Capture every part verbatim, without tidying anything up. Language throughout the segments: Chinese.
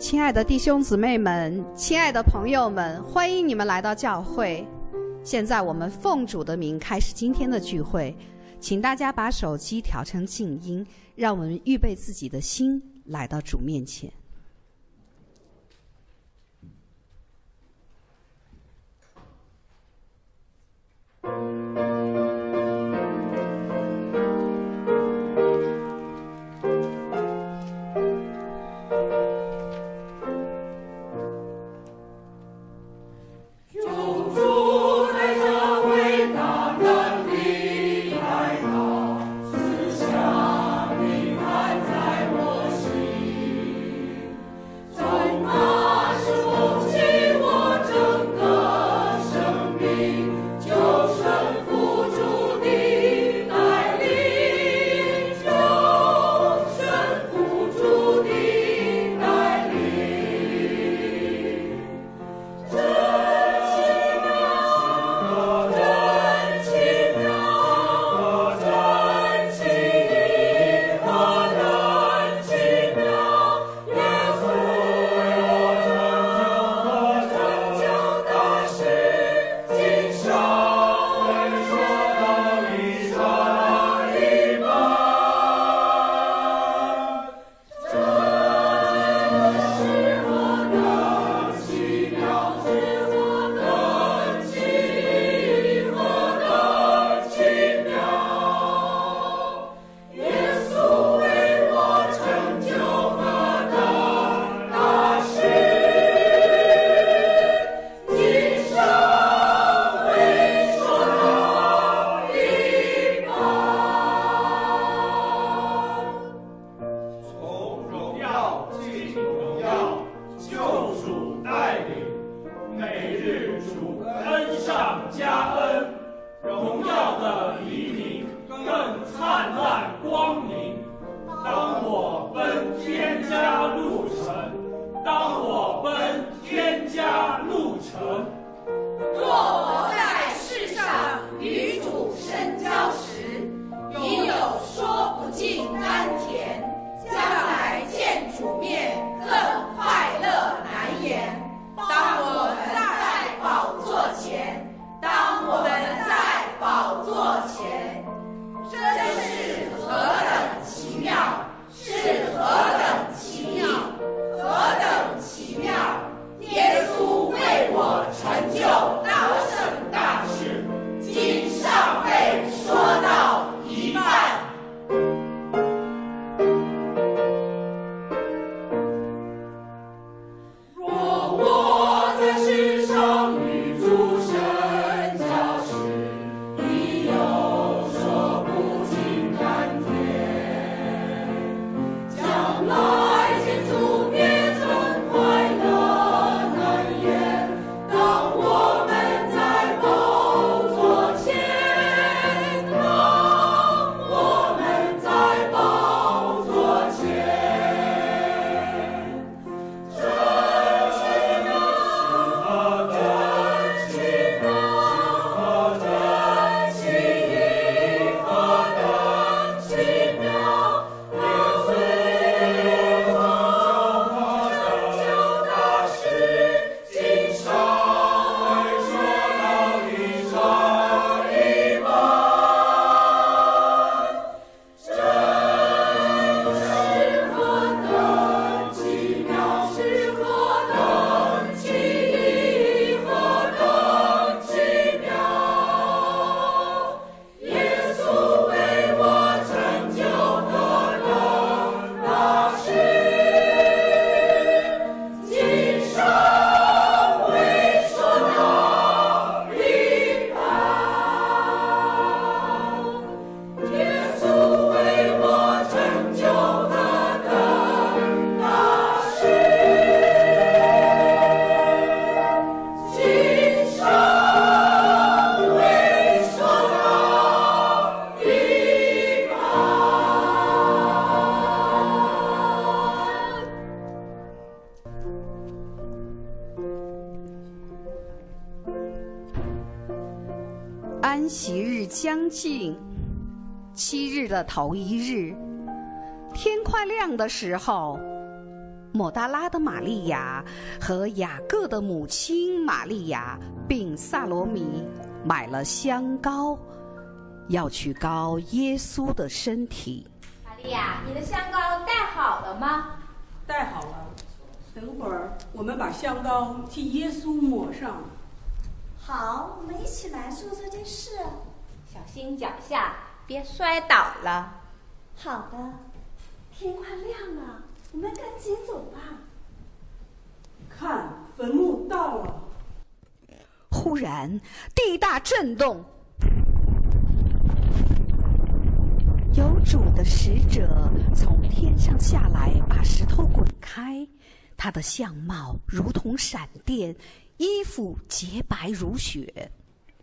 亲爱的弟兄姊妹们，亲爱的朋友们，欢迎你们来到教会。现在我们奉主的名开始今天的聚会，请大家把手机调成静音，让我们预备自己的心来到主面前。安息日将近，七日的头一日，天快亮的时候， 抹大拉的玛利亚和雅各的母亲玛利亚并萨罗米买了香膏，要去膏耶稣的身体。 玛利亚，你的香膏带好了吗？ 带好了，等会儿我们把香膏替耶稣抹上。 好，我们一起来做这件事。 小心脚下，别摔倒了。 好的，天快亮了，我们赶紧走吧。 看，坟墓到了。 忽然，地大震动，有主的使者从天上下来，把石头滚开。他的相貌如同闪电，衣服洁白如雪。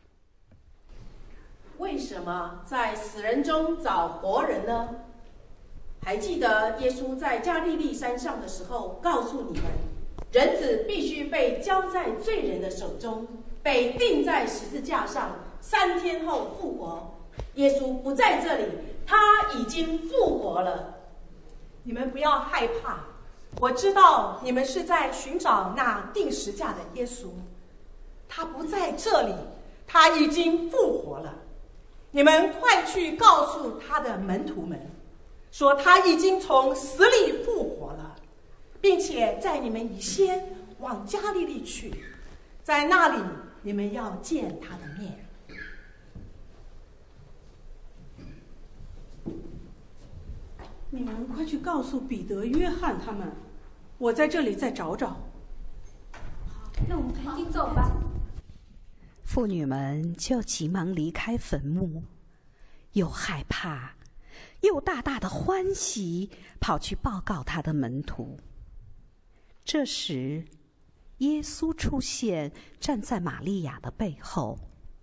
为什么在死人中找活人呢？还记得耶稣在加利利山上的时候告诉你们，人子必须被交在罪人的手中，被钉在十字架上，三天后复活。耶稣不在这里，他已经复活了。 你们不要害怕，我知道你们是在寻找那钉十架的耶稣，他不在这里，他已经复活了。你们快去告诉他的门徒们，说他已经从死里复活了，并且在你们以先往加利利去，在那里你们要见他的面。 你们快去告诉彼得、约翰他们，我在这里再找找。 好，那我们赶紧走吧。 妇女们就急忙离开坟墓，又害怕，又大大的欢喜，跑去报告他的门徒。这时，耶稣出现，站在玛利亚的背后。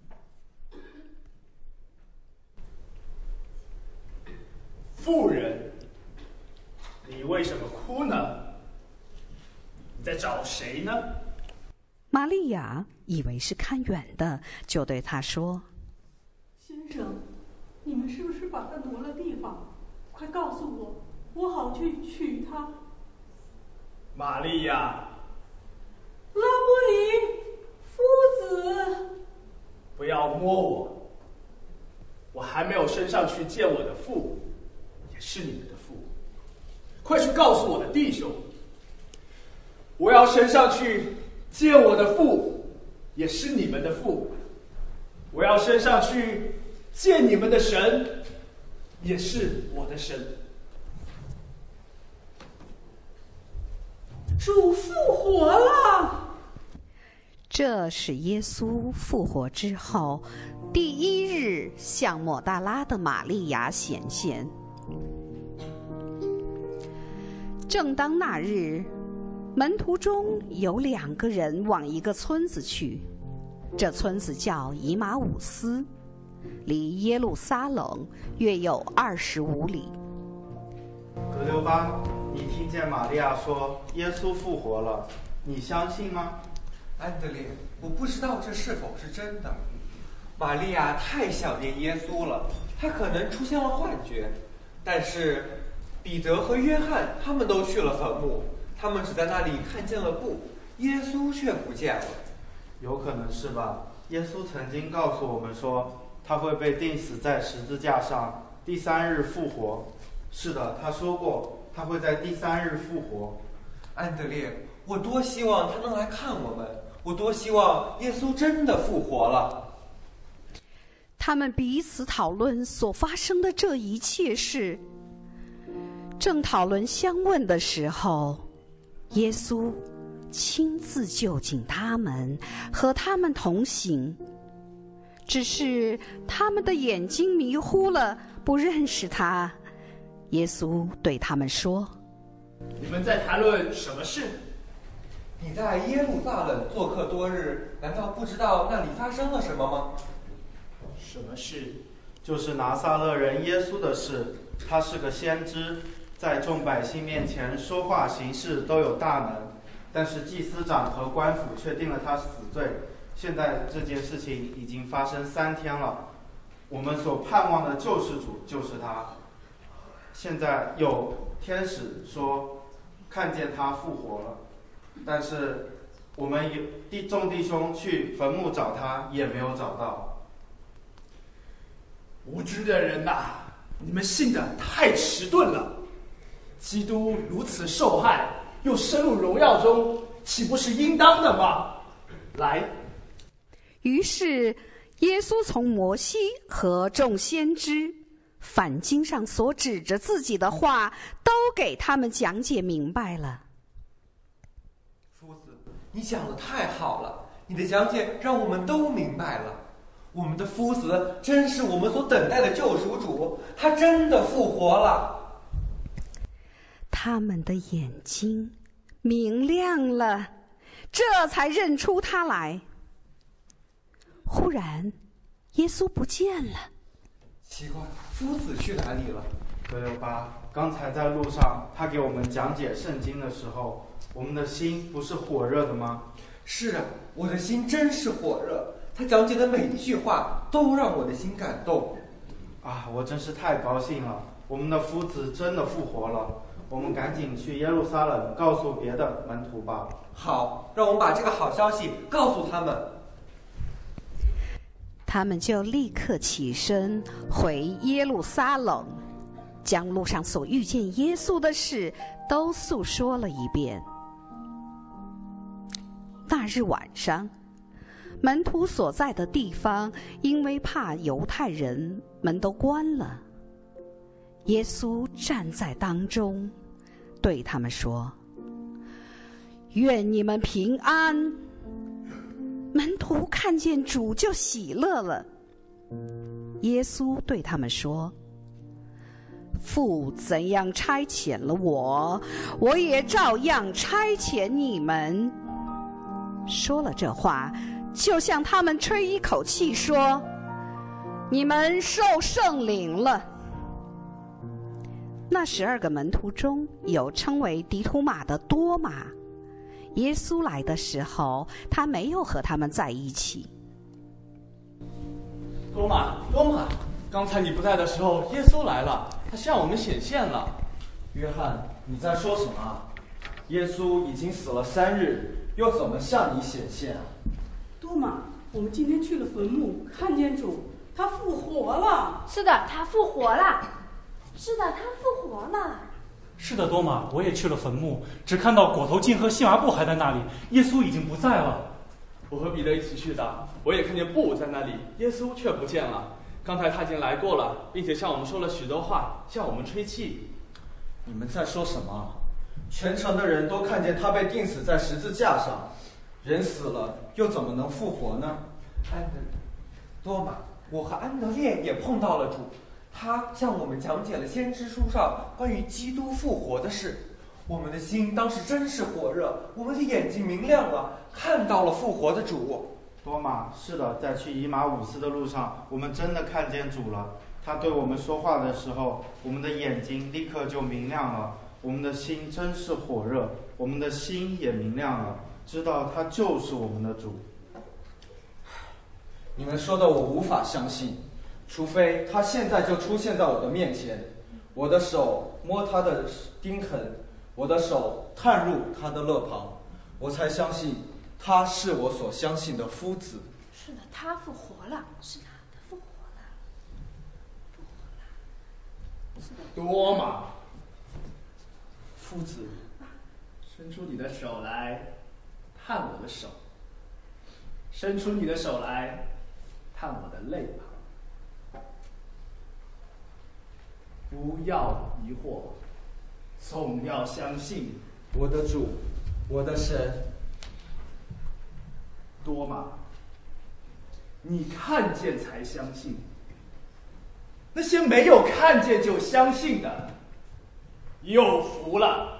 妇人，你为什么哭呢？你在找谁呢？ 玛利亚以为是看远的，就对他说： 先生，你们是不是把他挪了地方？快告诉我，我好去取他。 玛利亚， 拉波尼，夫子， 不要摸我，我还没有升上去见我的父，也是你们的父。快去告诉我的弟兄，我要升上去见我的父，也是你们的父。我要升上去见你们的神，也是我的神。 主复活了。 这是耶稣复活之后第一日向抹大拉的玛利亚显现。正当那日，门徒中有两个人往一个村子去，这村子叫以马忤斯，离耶路撒冷约有二十五里。 格留巴，你听见玛利亚说耶稣复活了，你相信吗？ 安德烈，我不知道这是否是真的。玛利亚太想念耶稣了，她可能出现了幻觉。但是彼得和约翰他们都去了坟墓，他们只在那里看见了布，耶稣却不见了。 有可能是吧？耶稣曾经告诉我们说，他会被钉死在十字架上，第三日复活。是的，他说过他会在第三日复活。 安德烈，我多希望他能来看我们，我多希望耶稣真的复活了。 他们彼此讨论所发生的这一切事。正讨论相问的时候，耶稣亲自就近他们，和他们同行。只是他们的眼睛迷糊了，不认识他。耶稣对他们说： 你们在谈论什么事？ 你在耶路撒冷做客多日，难道不知道那里发生了什么吗？ 什么事？ 就是拿撒勒人耶稣的事。他是个先知，在众百姓面前说话行事都有大能，但是祭司长和官府却定了他死罪。现在这件事情已经发生三天了，我们所盼望的救世主就是他。现在有天使说， 看见他复活了，但是我们有弟众弟兄去坟墓找他，也没有找到。 无知的人呐、啊，你们信得太迟钝了。基督如此受害，又升入荣耀中，岂不是应当的吗？来。 于是耶稣从摩西和众先知梵经上所指着自己的话，都给他们讲解明白了。 夫子，你讲得太好了，你的讲解让我们都明白了。我们的夫子真是我们所等待的救赎主，他真的复活了。 他们的眼睛明亮了，这才认出他来。忽然耶稣不见了。 奇怪，夫子去哪里了？ 德留巴，刚才在路上他给我们讲解圣经的时候，我们的心不是火热的吗？ 是啊，我的心真是火热，他讲解的每一句话都让我的心感动。 啊，我真是太高兴了，我们的夫子真的复活了。我们赶紧去耶路撒冷告诉别的门徒吧。 好，让我们把这个好消息告诉他们。 他们就立刻起身回耶路撒冷，将路上所遇见耶稣的事都诉说了一遍。那日晚上，门徒所在的地方因为怕犹太人，门都关了。耶稣站在当中，对他们说：“愿你们平安。”门徒看见主就喜乐了。耶稣对他们说：“父怎样差遣了我，我也照样差遣你们。”说了这话，就向他们吹一口气，说：“你们受圣灵了。”那十二个门徒中有称为迪图马的多马。耶稣来的时候，他没有和他们在一起。 多马，多马，刚才你不在的时候，耶稣来了，他向我们显现了。 约翰，你在说什么啊？耶稣已经死了三日，又怎么向你显现啊？ 多马，我们今天去了坟墓，看见主，他复活了。 是的，他复活了。 是的，他复活了。 是的，多马，我也去了坟墓，只看到裹头巾和细麻布还在那里，耶稣已经不在了。 我和彼得一起去的，我也看见布在那里，耶稣却不见了。刚才他已经来过了，并且向我们说了许多话，向我们吹气。 你们在说什么？全城的人都看见他被钉死在十字架上，人死了又怎么能复活呢？ 安德多马，我和安德烈也碰到了主，他向我们讲解了先知书上关于基督复活的事。我们的心当时真是火热，我们的眼睛明亮了，看到了复活的主。 多马，是的，在去以马忤斯的路上，我们真的看见主了。他对我们说话的时候，我们的眼睛立刻就明亮了，我们的心真是火热，我们的心也明亮了，知道他就是我们的主。 你们说的我无法相信，除非他现在就出现在我的面前，我的手摸他的钉痕，我的手探入他的肋旁，我才相信他是我所相信的夫子。 是的，他复活了。是的，他复活了，复活了。是的。 多马，夫子，伸出你的手来，探我的手；伸出你的手来，探我的肋旁。不要疑惑，总要相信。 我的主，我的神。 多马，你看见才相信，那些没有看见就相信的，有福了。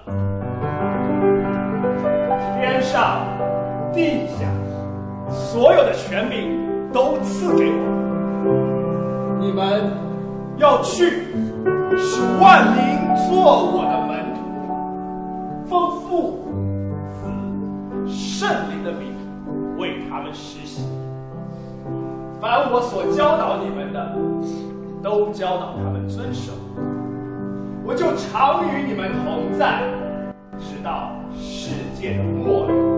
天上、地下，所有的权柄都赐给我，你们要去，使万民做我的门徒，奉父、子、圣灵的名为他们实行。凡我所教导你们的，都教导他们遵守。我就常与你们同在， 直到世界的末了。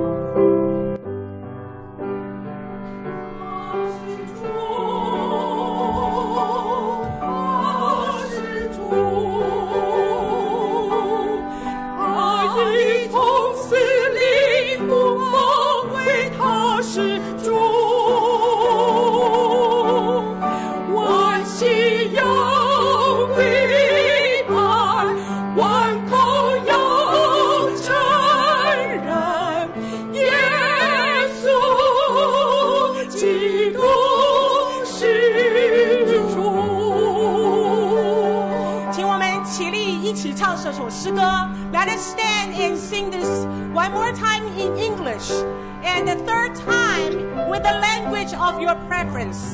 这首诗歌 Let us stand and sing this one more time in English and the third time with the language of your preference.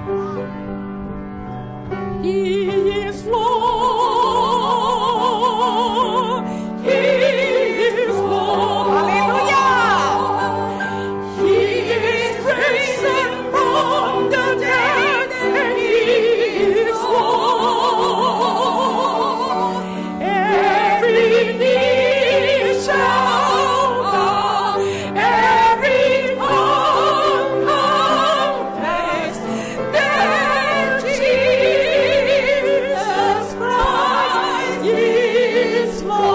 He is Lord. He is Lord. Hallelujah. He is risen from the dead and He is Lord. Every knee shall bow, every tongue confess that Jesus Christ is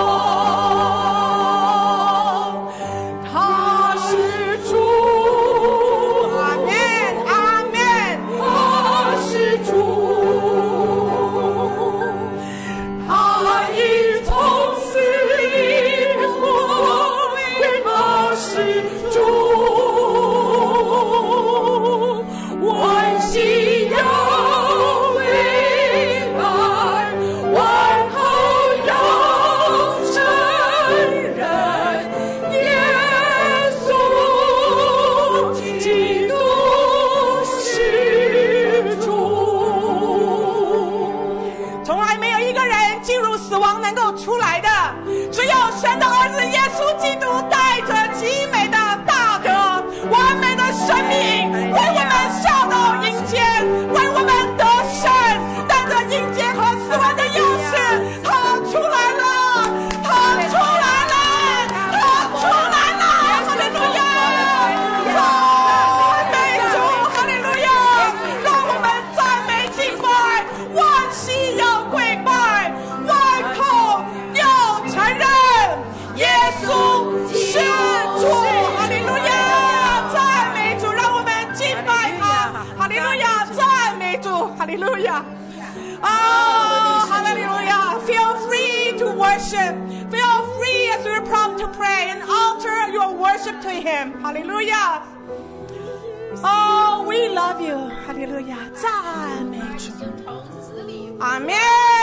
Lord. 他是主，阿门，阿门。他是主。Hallelujah. Oh, hallelujah. Feel free to worship. Feel free as we prompt to pray and alter your worship to Him. Hallelujah. Oh, we love you. Hallelujah. 赞美主。阿门。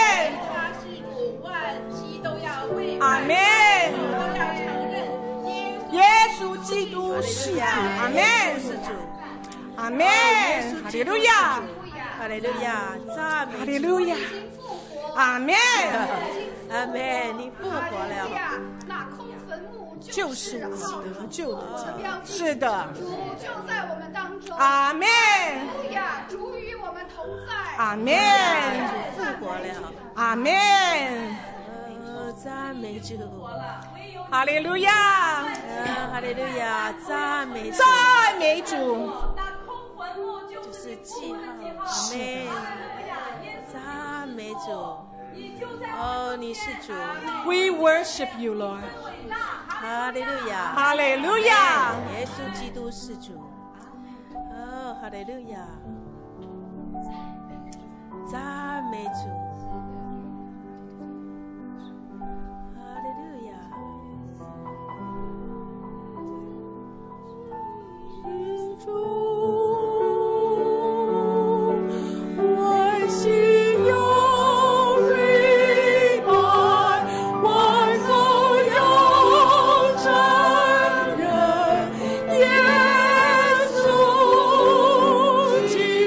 阿门。耶稣基督是主。阿门。阿门。哈利路亚。哈利路亚，赞美，哈利路亚，阿门，阿门，你复活了， 那空坟墓就是我们得救的家，是的， 主就在我们当中， 阿门， 哈利路亚，主与我们同在， 阿门， 主复活了， 阿门， 赞美主， 哈利路亚， 哈利路亚，赞美， 赞美主。 就是记号，阿门，赞美主，哦，你是主 We worship you, Lord. 哈利路亚， 哈利路亚， 耶稣基督是主，哦，哈利路亚，赞美主，哈利路亚。主。 基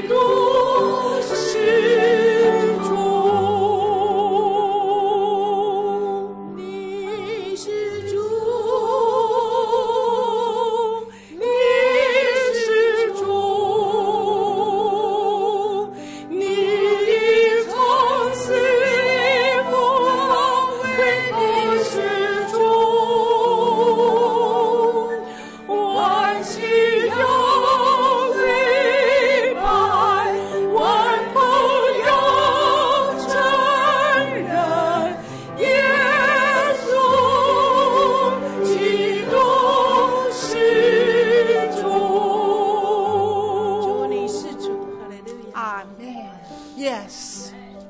Yes，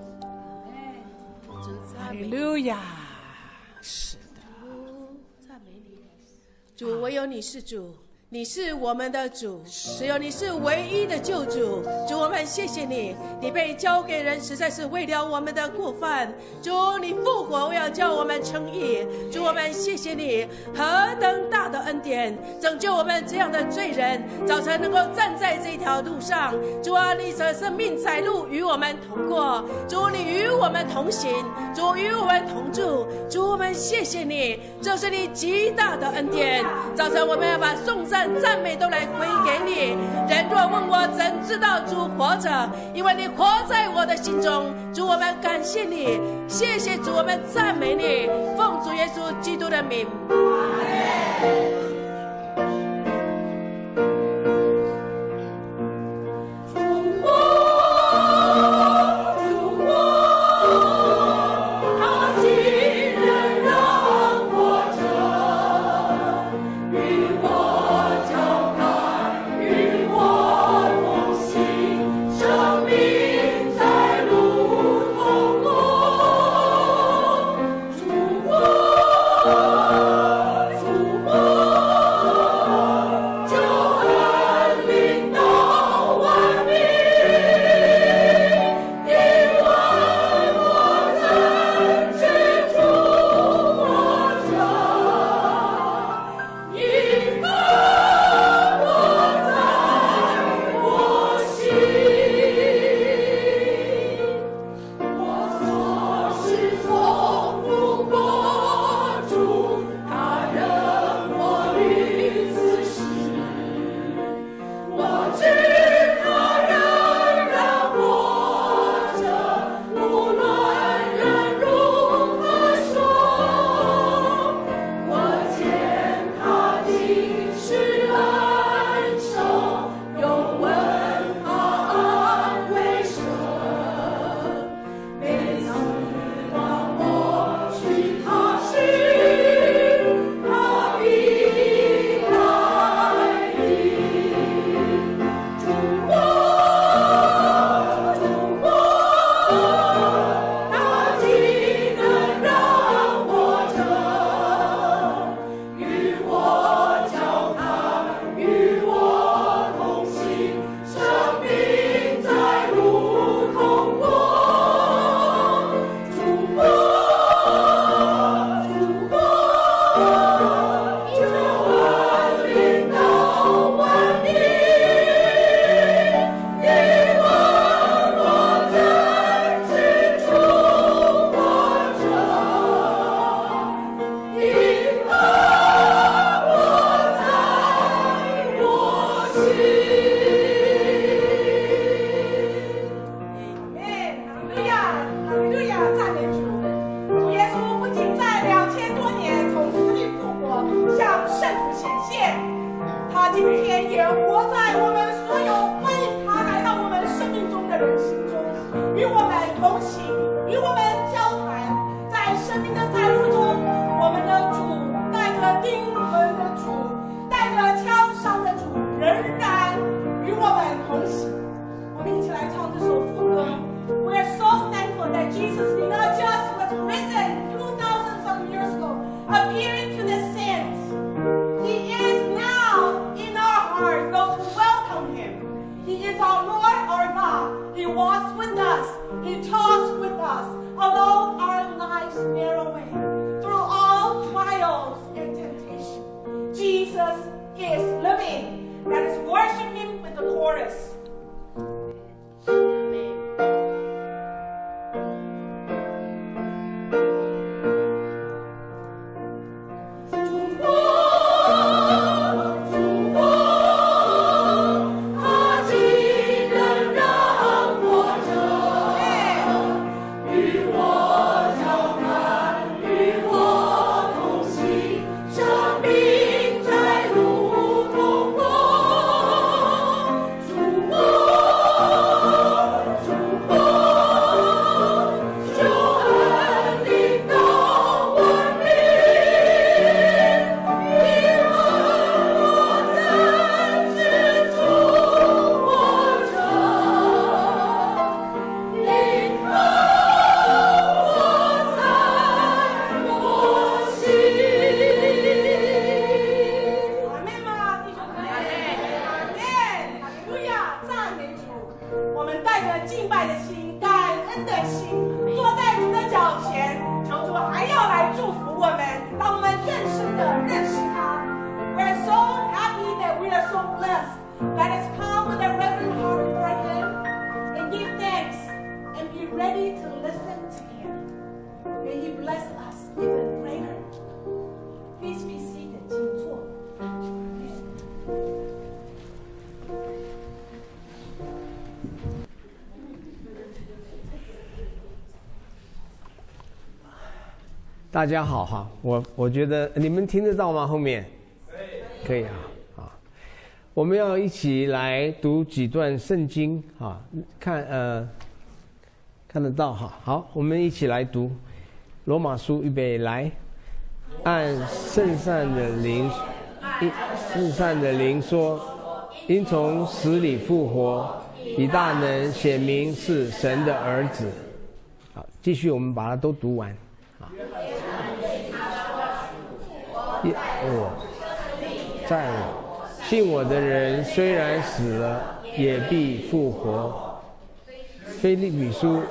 哈利路亚。是的，赞美你，主，唯有你是主。你是我们的主，只有你是唯一的救主。主，我们谢谢你，你被交给人，实在是为了我们的过犯。主，你复活，为了叫我们称义。主，我们谢谢你，何等大的恩典，拯救我们这样的罪人，早晨能够站在这条路上。主啊，你的生命载路与我们同过。主，你与我们同行。主，与我们同住。主，我们谢谢你，这是你极大的恩典。早晨我们要把颂赞赞美都来归给你。人若问我怎知道主活着，因为你活在我的心中。主，我们感谢你，谢谢主，我们赞美你，奉主耶稣基督的名。 他既然让活着， 的心、感恩的心，坐在主的脚前，求主还要来祝福我们，让我们更深的认识他。We are so happy that we are so blessed. Let us come with a reverent heart before Him and give thanks and be ready to listen to Him. May He bless us even greater. Please be seated. 请坐。 大家好哈，我我觉得你们听得到吗？后面可以啊。啊，我们要一起来读几段圣经啊，看呃看得到哈。好，我们一起来读罗马书，预备来，按圣善的灵，圣善的灵说，因从死里复活，以大能显明是神的儿子。好，继续我们把它都读完。我在我信我的人虽然死了，也必复活。腓立比书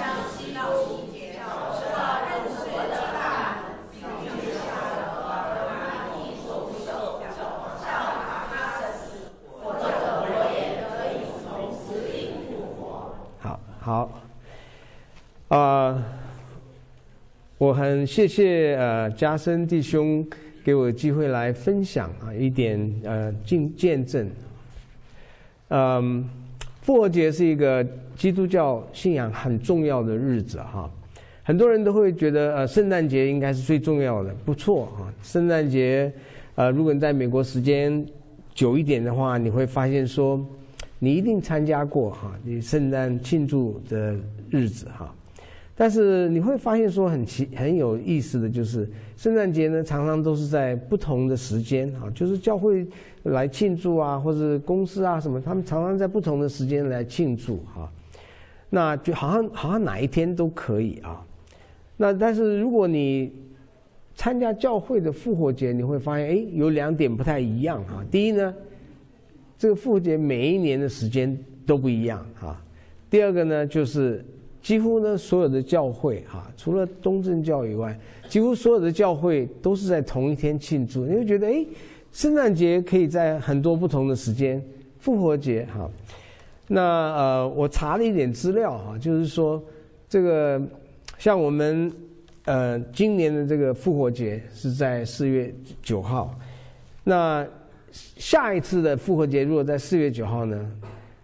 好好啊、呃，我很谢谢呃嘉森弟兄给我机会来分享啊一点呃见见证。嗯，复活节是一个基督教信仰很重要的日子哈，很多人都会觉得呃圣诞节应该是最重要的，不错哈。圣诞节呃如果你在美国时间久一点的话，你会发现说你一定参加过哈你圣诞庆祝的日子哈。但是你会发现说很奇很有意思的就是圣诞节呢常常都是在不同的时间啊，就是教会来庆祝啊，或者公司啊什么，他们常常在不同的时间来庆祝啊，那就好像好像哪一天都可以啊。那但是如果你参加教会的复活节，你会发现哎有两点不太一样啊。第一呢，这个复活节每一年的时间都不一样啊。第二个呢就是几乎呢，所有的教会哈、啊，除了东正教以外，几乎所有的教会都是在同一天庆祝。你会觉得，哎，圣诞节可以在很多不同的时间，复活节哈、啊。那呃，我查了一点资料哈、啊，就是说，这个像我们呃今年的这个复活节是在四月九号，那下一次的复活节如果在四月九号呢？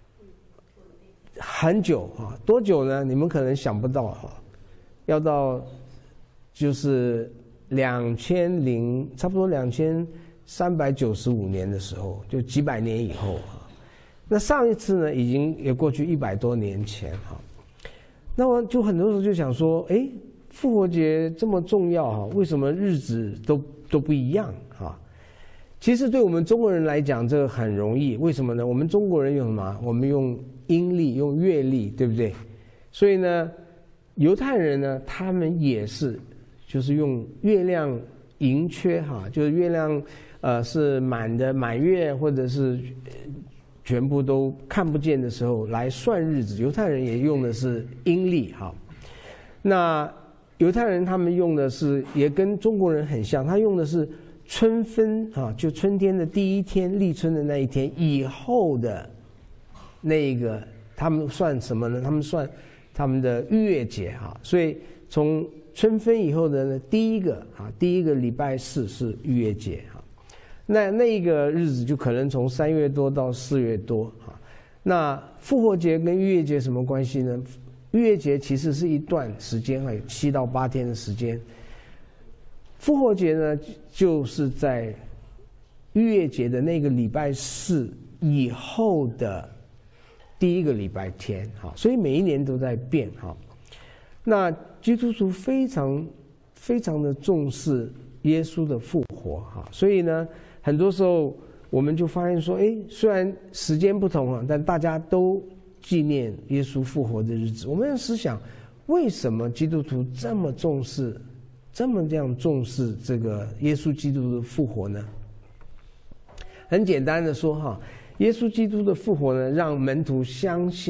很久啊，多久呢？你们可能想不到哈，要到就是两千零差不多两千三百九十五年的时候，就几百年以后哈。那上一次呢，已经也过去一百多年前哈。那我就很多时候就想说，哎，复活节这么重要哈，为什么日子都都不一样哈？其实对我们中国人来讲，这个很容易，为什么呢？我们中国人用什么？我们用阴历，用月历，对不对？所以呢，犹太人呢，他们也是，就是用月亮盈缺哈，就是月亮呃是满的满月，或者是全部都看不见的时候来算日子。犹太人也用的是阴历哈。那犹太人他们用的是也跟中国人很像，他用的是春分啊，就春天的第一天，立春的那一天以后的那个，他们算什么呢？他们算他们的逾越节哈。所以从春分以后的呢，第一个啊，第一个礼拜四是逾越节哈。那那个日子就可能从三月多到四月多哈。那复活节跟逾越节什么关系呢？逾越节其实是一段时间，还有七到八天的时间。复活节呢，就是在逾越节的那个礼拜四以后的第一个礼拜天，哈，所以每一年都在变哈。那基督徒非常非常的重视耶稣的复活哈，所以呢，很多时候我们就发现说，哎，虽然时间不同啊，但大家都纪念耶稣复活的日子。我们要思想，为什么基督徒这么重视？这么这样重视这个耶稣基督的复活呢？很简单的说哈，耶稣基督的复活呢，让门徒相信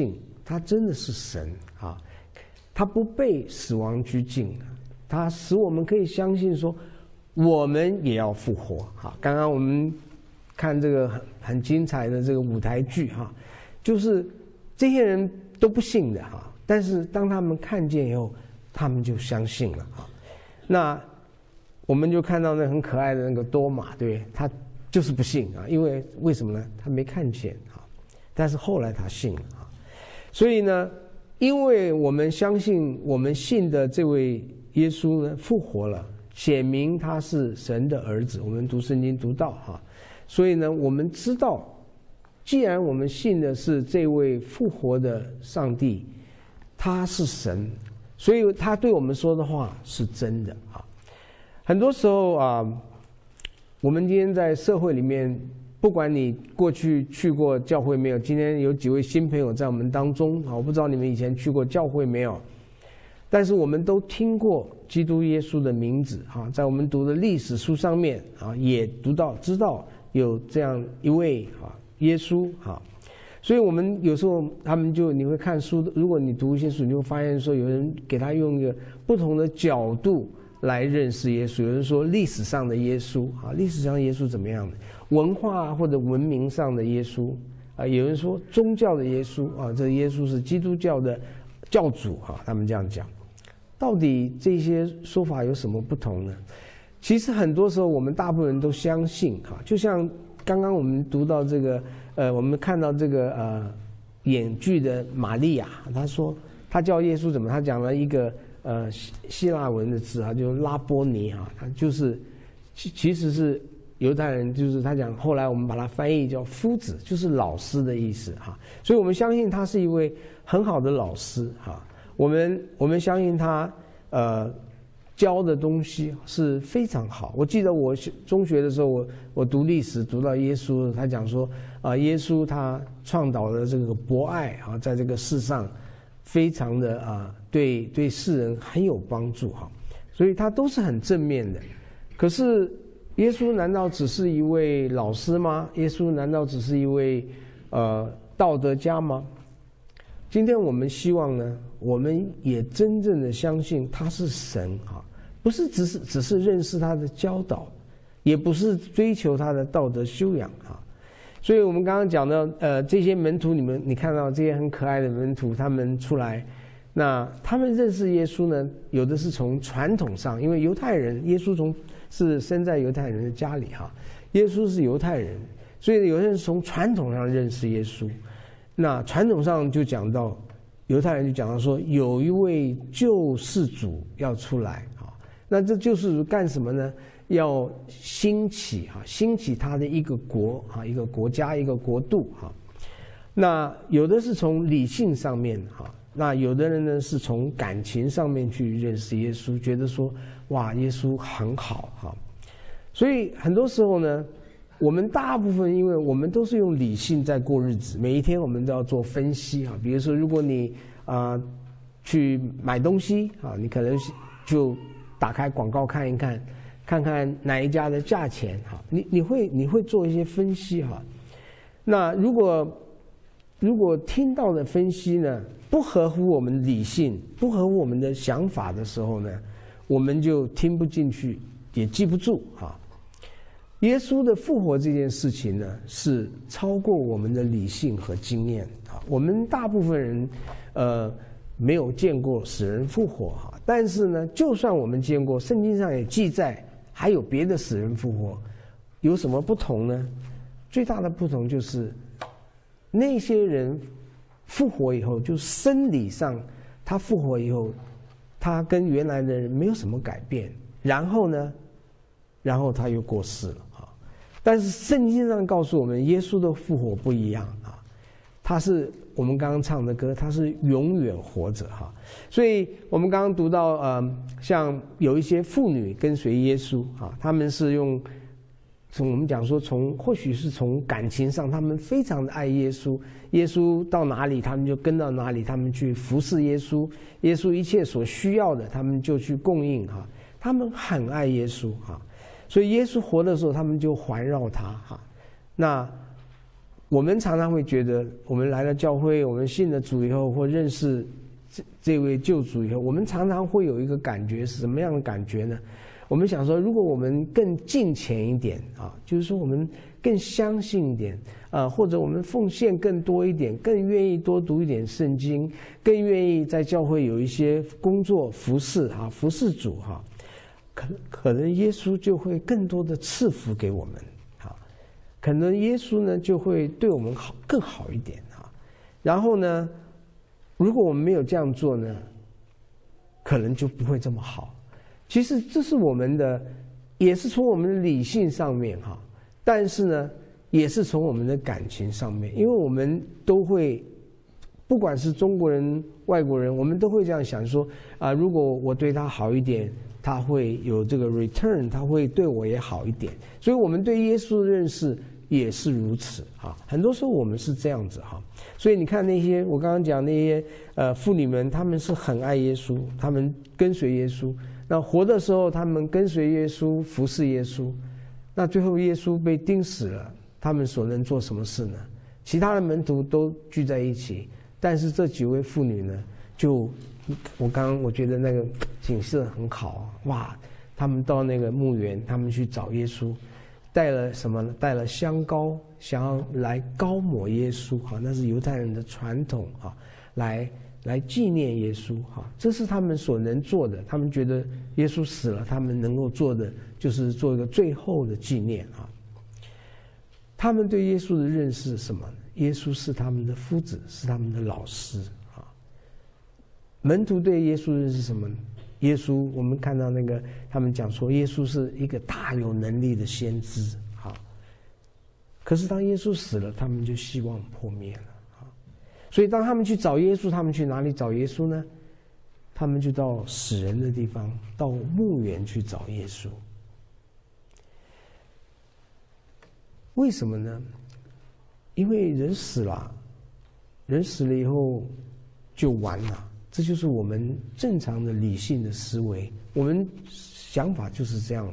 他真的是神啊，他不被死亡拘禁，他使我们可以相信说，我们也要复活。哈，刚刚我们看这个很很精彩的这个舞台剧哈，就是这些人都不信的哈，但是当他们看见以后，他们就相信了哈。那我们就看到那很可爱的那个多马，对，他就是不信啊，因为为什么呢？他没看见啊，但是后来他信了啊。所以呢，因为我们相信我们信的这位耶稣呢复活了，显明他是神的儿子。我们读圣经读到哈，所以呢，我们知道，既然我们信的是这位复活的上帝，他是神，所以他对我们说的话是真的啊。很多时候啊，我们今天在社会里面，不管你过去去过教会没有，今天有几位新朋友在我们当中啊，我不知道你们以前去过教会没有，但是我们都听过基督耶稣的名字啊，在我们读的历史书上面啊，也读到知道有这样一位啊耶稣啊，所以我们有时候他们就你会看书，如果你读一些书，你就会发现说有人给他用一个不同的角度来认识耶稣。有人说历史上的耶稣啊，历史上的耶稣怎么样的？文化或者文明上的耶稣啊，有人说宗教的耶稣啊，这耶稣是基督教的教主哈，他们这样讲。到底这些说法有什么不同呢？其实很多时候我们大部分人都相信哈，就像刚刚我们读到这个呃，我们看到这个呃演剧的玛利亚，她说她叫耶稣怎么？她讲了一个呃希希腊文的字啊，就是拉波尼哈，它就是其其实是犹太人，就是他讲后来我们把它翻译叫夫子，就是老师的意思哈。所以我们相信他是一位很好的老师哈。我们我们相信他呃教的东西是非常好。我记得我中学的时候，我我读历史读到耶稣，他讲说啊、呃，耶稣他倡导的这个博爱啊，在这个世上非常的啊、呃、对对世人很有帮助哈，所以他都是很正面的。可是耶稣难道只是一位老师吗？耶稣难道只是一位呃道德家吗？今天我们希望呢，我们也真正的相信他是神啊，不是只是只是认识他的教导，也不是追求他的道德修养啊。所以我们刚刚讲到呃这些门徒，你们你看到这些很可爱的门徒，他们出来，那他们认识耶稣呢，有的是从传统上，因为犹太人，耶稣从是生在犹太人的家里哈，耶稣是犹太人，所以有些人是从传统上认识耶稣。那传统上就讲到，犹太人就讲到说，有一位救世主要出来啊。那这救世主干什么呢？要兴起哈，兴起他的一个国啊，一个国家，一个国度哈。那有的是从理性上面哈，那有的人呢是从感情上面去认识耶稣，觉得说哇，耶稣很好哈。所以很多时候呢，我们大部分因为我们都是用理性在过日子，每一天我们都要做分析啊。比如说，如果你啊、呃、去买东西啊，你可能就打开广告看一看，看看哪一家的价钱哈，你你会你会做一些分析哈。那如果如果听到的分析呢不合乎我们理性，不合乎我们的想法的时候呢，我们就听不进去，也记不住哈。耶稣的复活这件事情呢，是超过我们的理性和经验啊。我们大部分人，呃，没有见过死人复活哈，但是呢，就算我们见过，圣经上也记载还有别的死人复活，有什么不同呢？最大的不同就是那些人复活以后，就生理上他复活以后，他跟原来的人没有什么改变，然后呢，然后他又过世了。但是圣经上告诉我们，耶稣的复活不一样啊，他是我们刚刚唱的歌，他是永远活着哈。所以我们刚刚读到呃，像有一些妇女跟随耶稣啊，他们是用从我们讲说从或许是从感情上，他们非常的爱耶稣，耶稣到哪里他们就跟到哪里，他们去服侍耶稣，耶稣一切所需要的他们就去供应哈，他们很爱耶稣哈。所以耶稣活的时候，他们就环绕他哈。那我们常常会觉得，我们来了教会，我们信了主以后，或认识这这位救主以后，我们常常会有一个感觉，是什么样的感觉呢？我们想说，如果我们更敬虔一点啊，就是说我们更相信一点啊，或者我们奉献更多一点，更愿意多读一点圣经，更愿意在教会有一些工作服侍啊，服侍主哈，可可能耶稣就会更多的赐福给我们啊，可能耶稣呢就会对我们好更好一点啊。然后呢，如果我们没有这样做呢，可能就不会这么好。其实这是我们的，也是从我们的理性上面哈，但是呢，也是从我们的感情上面，因为我们都会，不管是中国人、外国人，我们都会这样想说啊，如果我对他好一点，他会有这个 return， 他会对我也好一点。所以我们对耶稣的认识也是如此啊。很多时候我们是这样子哈。所以你看那些我刚刚讲那些呃妇女们，她们是很爱耶稣，她们跟随耶稣。那活的时候，他们跟随耶稣，服侍耶稣。那最后耶稣被钉死了，他们所能做什么事呢？其他的门徒都聚在一起，但是这几位妇女呢，就我刚刚我觉得那个景色很好啊，哇！他们到那个墓园，他们去找耶稣，带了什么呢？带了香膏，想要来膏抹耶稣啊，那是犹太人的传统啊，来。来纪念耶稣哈，这是他们所能做的。他们觉得耶稣死了，他们能够做的就是做一个最后的纪念啊。他们对耶稣的认识是什么？耶稣是他们的夫子，是他们的老师啊。门徒对耶稣认识什么？耶稣，我们看到那个他们讲说，耶稣是一个大有能力的先知啊。可是当耶稣死了，他们就希望破灭了。所以当他们去找耶稣，他们去哪里找耶稣呢？他们就到死人的地方，到墓园去找耶稣。为什么呢？因为人死了，人死了以后就完了，这就是我们正常的理性的思维，我们想法就是这样。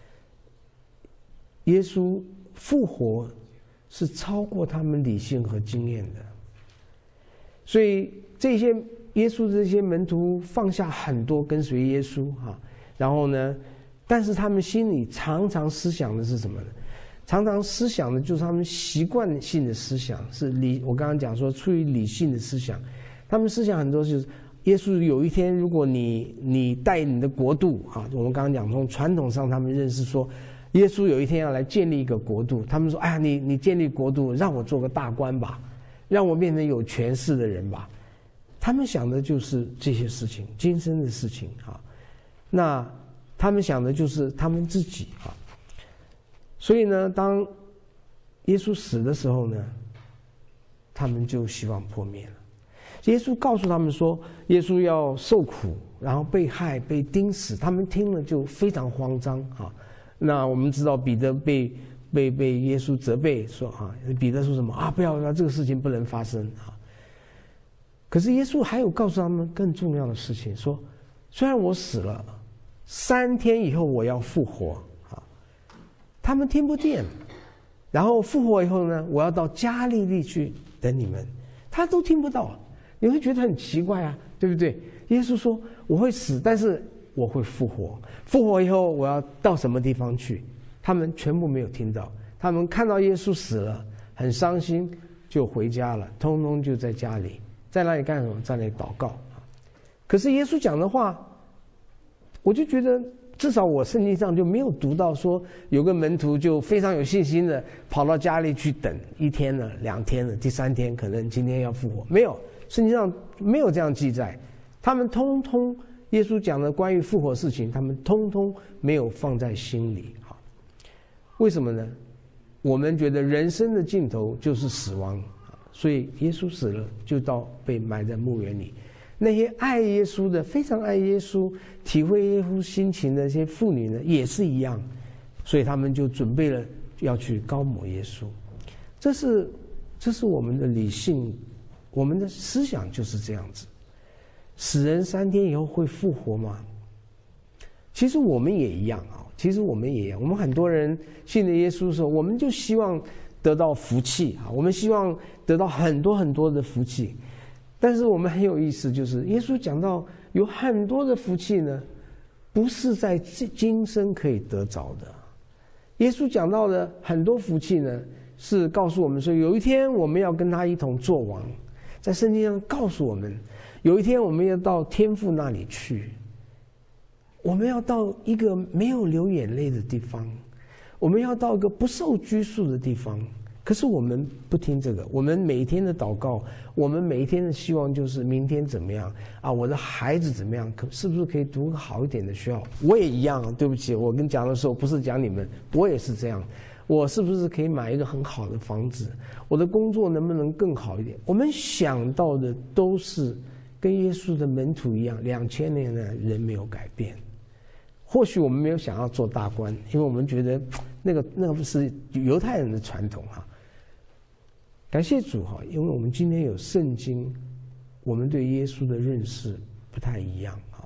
耶稣复活是超过他们理性和经验的。所以这些耶稣这些门徒放下很多跟随耶稣哈，然后呢，但是他们心里常常思想的是什么呢？常常思想的就是他们习惯性的思想，是理我刚刚讲说出于理性的思想，他们思想很多就是耶稣有一天如果你你带你的国度啊，我们刚刚讲从传统上他们认识说耶稣有一天要来建立一个国度，他们说哎呀你你建立国度让我做个大官吧。让我变成有权势的人吧，他们想的就是这些事情，今生的事情啊。那他们想的就是他们自己啊。所以呢，当耶稣死的时候呢，他们就希望破灭了。耶稣告诉他们说，耶稣要受苦，然后被害、被钉死，他们听了就非常慌张啊。那我们知道彼得被。被被耶稣责备说啊，彼得说什么啊？不要让这个事情不能发生啊！可是耶稣还有告诉他们更重要的事情，说虽然我死了，三天以后我要复活啊！他们听不见，然后复活以后呢，我要到加利利去等你们，他都听不到，你会觉得很奇怪啊，对不对？耶稣说我会死，但是我会复活，复活以后我要到什么地方去？他们全部没有听到，他们看到耶稣死了，很伤心，就回家了，通通就在家里，在那里干什么？在那里祷告。可是耶稣讲的话，我就觉得，至少我圣经上就没有读到说有个门徒就非常有信心的跑到家里去等一天了、两天了，第三天可能今天要复活，没有，圣经上没有这样记载。他们通通耶稣讲的关于复活事情，他们通通没有放在心里。为什么呢？我们觉得人生的尽头就是死亡，所以耶稣死了就到被埋在墓园里。那些爱耶稣的、非常爱耶稣、体会耶稣心情的那些妇女呢，也是一样，所以他们就准备了要去膏抹耶稣。这是这是我们的理性，我们的思想就是这样子。死人三天以后会复活吗？其实我们也一样啊。其实我们也一样，我们很多人信了耶稣的时候，我们就希望得到福气啊，我们希望得到很多很多的福气。但是我们很有意思，就是耶稣讲到有很多的福气呢，不是在今生可以得着的。耶稣讲到的很多福气呢，是告诉我们说，有一天我们要跟他一同作王。在圣经上告诉我们，有一天我们要到天父那里去，我们要到一个没有流眼泪的地方，我们要到一个不受拘束的地方。可是我们不听这个，我们每天的祷告，我们每一天的希望就是明天怎么样啊？我的孩子怎么样？可是不是可以读个好一点的学校？我也一样，对不起，我跟讲的时候不是讲你们，我也是这样。我是不是可以买一个很好的房子？我的工作能不能更好一点？我们想到的都是跟耶稣的门徒一样，两千年来人没有改变。或许我们没有想要做大官，因为我们觉得那个那个不是犹太人的传统哈。感谢主哈，因为我们今天有圣经，我们对耶稣的认识不太一样哈。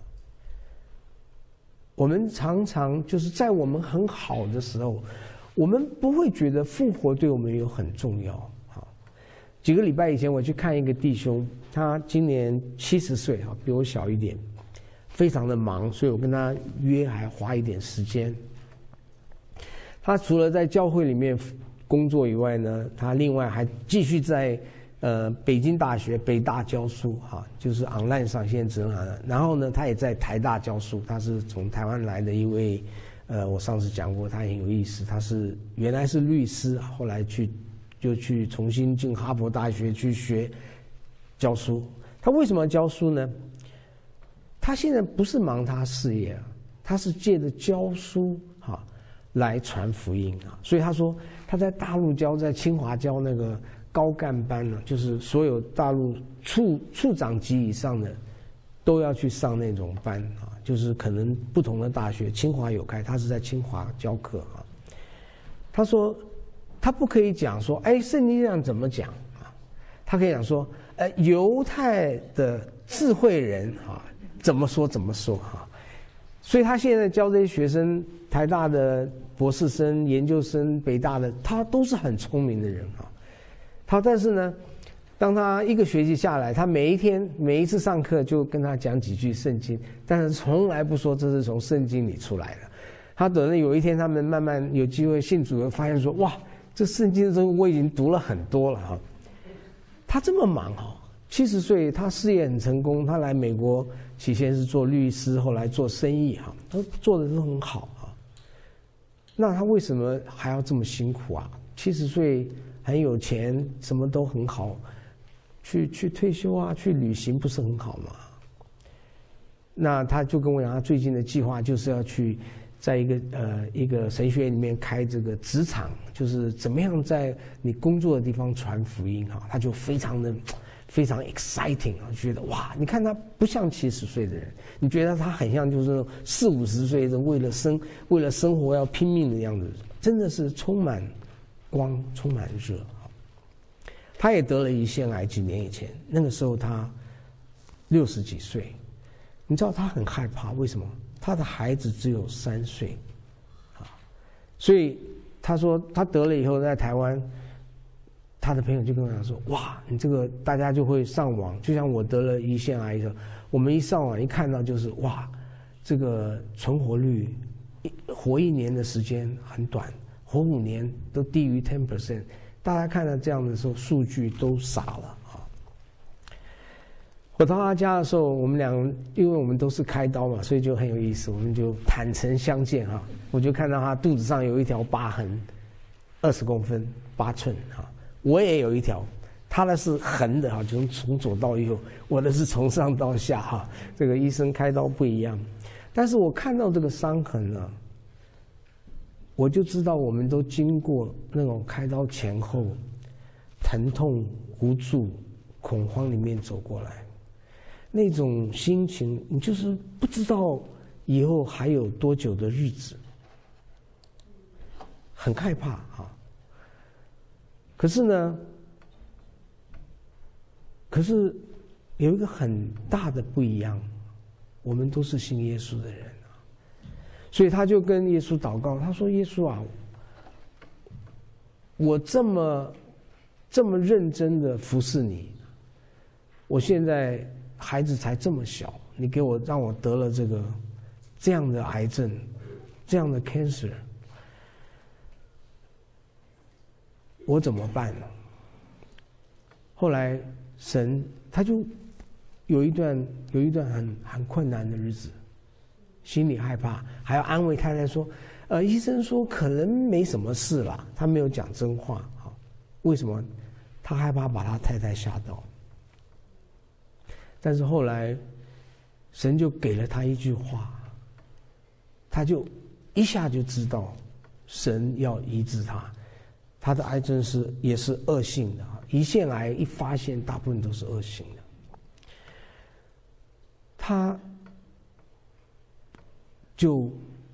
我们常常就是在我们很好的时候，我们不会觉得复活对我们有很重要哈。几个礼拜以前我去看一个弟兄，他今年七十岁哈，比我小一点，非常的忙，所以我跟他约还花一点时间。他除了在教会里面工作以外呢，他另外还继续在呃北京大学北大教书哈，就是 online 上现在只能online。然后呢，他也在台大教书，他是从台湾来的一位，呃，我上次讲过，他很有意思，他是原来是律师，后来去就去重新进哈佛大学去学教书。他为什么要教书呢？他现在不是忙他事业，他是借着教书哈来传福音啊。所以他说他在大陆教，在清华教那个高干班呢，就是所有大陆处处长级以上的都要去上那种班啊，就是可能不同的大学，清华有开，他是在清华教课啊。他说他不可以讲说，哎，圣经上怎么讲啊？他可以讲说，呃，犹太的智慧人啊。怎么说怎么说哈，所以他现在教这些学生，台大的博士生、研究生、北大的，他都是很聪明的人哈。他但是呢，当他一个学期下来，他每一天每一次上课就跟他讲几句圣经，但是从来不说这是从圣经里出来的。他等了有一天他们慢慢有机会信主，发现说哇，这圣经中我已经读了很多了哈。他这么忙哈。七十岁，他事业很成功。他来美国，起先是做律师，后来做生意，哈，他做的都很好啊。那他为什么还要这么辛苦啊？七十岁很有钱，什么都很好，去去退休啊，去旅行不是很好吗？那他就跟我讲，他最近的计划就是要去在一个呃一个神学院里面开这个职场，就是怎么样在你工作的地方传福音哈。他就非常的。非常 exciting 啊，觉得哇，你看他不像七十岁的人，你觉得他很像就是四五十岁的为了生为了生活要拼命的样子，真的是充满光，充满热。他也得了胰腺癌，几年以前，那个时候他六十几岁，你知道他很害怕，为什么？他的孩子只有三岁，啊，所以他说他得了以后在台湾。他的朋友就跟我讲说：“哇，你这个大家就会上网，就像我得了胰腺癌的，我们一上网一看到就是哇，这个存活率，活一年的时间很短，活五年都低于 ten percent。大家看到这样的时候，数据都傻了啊。”我到他家的时候，我们俩因为我们都是开刀嘛，所以就很有意思，我们就坦诚相见哈。我就看到他肚子上有一条疤痕，二十公分，八寸哈。我也有一条，他的是横的哈，就从左到右，我的是从上到下哈。这个医生开刀不一样，但是我看到这个伤痕啊，我就知道我们都经过那种开刀前后疼痛、无助、恐慌里面走过来，那种心情，你就是不知道以后还有多久的日子，很害怕啊。可是呢，可是有一个很大的不一样，我们都是信耶稣的人啊，所以他就跟耶稣祷告，他说：“耶稣啊， 我这么这么认真的服侍你，我现在孩子才这么小，你给我让我得了这个这样的癌症，这样的 cancer， 我怎么办呢？后来神他就有一段有一段很很困难的日子，心里害怕，还要安慰太太说，呃，医生说可能没什么事啦，他没有讲真话啊。为什么？他害怕把他太太吓到。但是后来，神就给了他一句话，他就一下就知道，神要医治他。他的癌症是也是恶性的，胰腺癌一发现，大部分都是恶性的。他就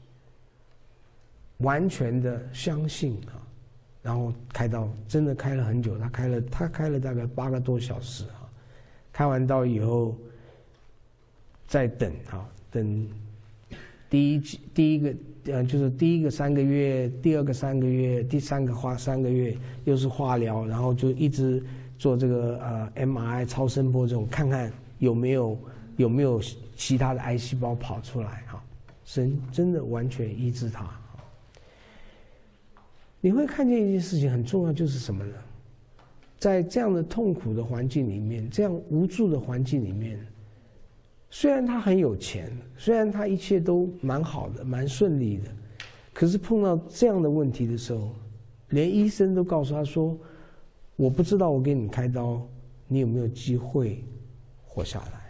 完全的相信啊，然后开刀，真的开了很久，他开了他开了大概八个多小时啊，开完刀以后再等啊，等第一第一个呃就是第一个三个月，第二个三个月，第三个化三个月又是化疗，然后就一直做这个呃 M R I 超声波这种，看看有没有有没有其他的癌细胞跑出来哈。神真的完全医治他。你会看见一件事情很重要，就是什么呢？在这样的痛苦的环境里面，这样无助的环境里面，虽然他很有钱，虽然他一切都蛮好的，蛮顺利的，可是碰到这样的问题的时候，连医生都告诉他说：“我不知道我给你开刀，你有没有机会活下来？”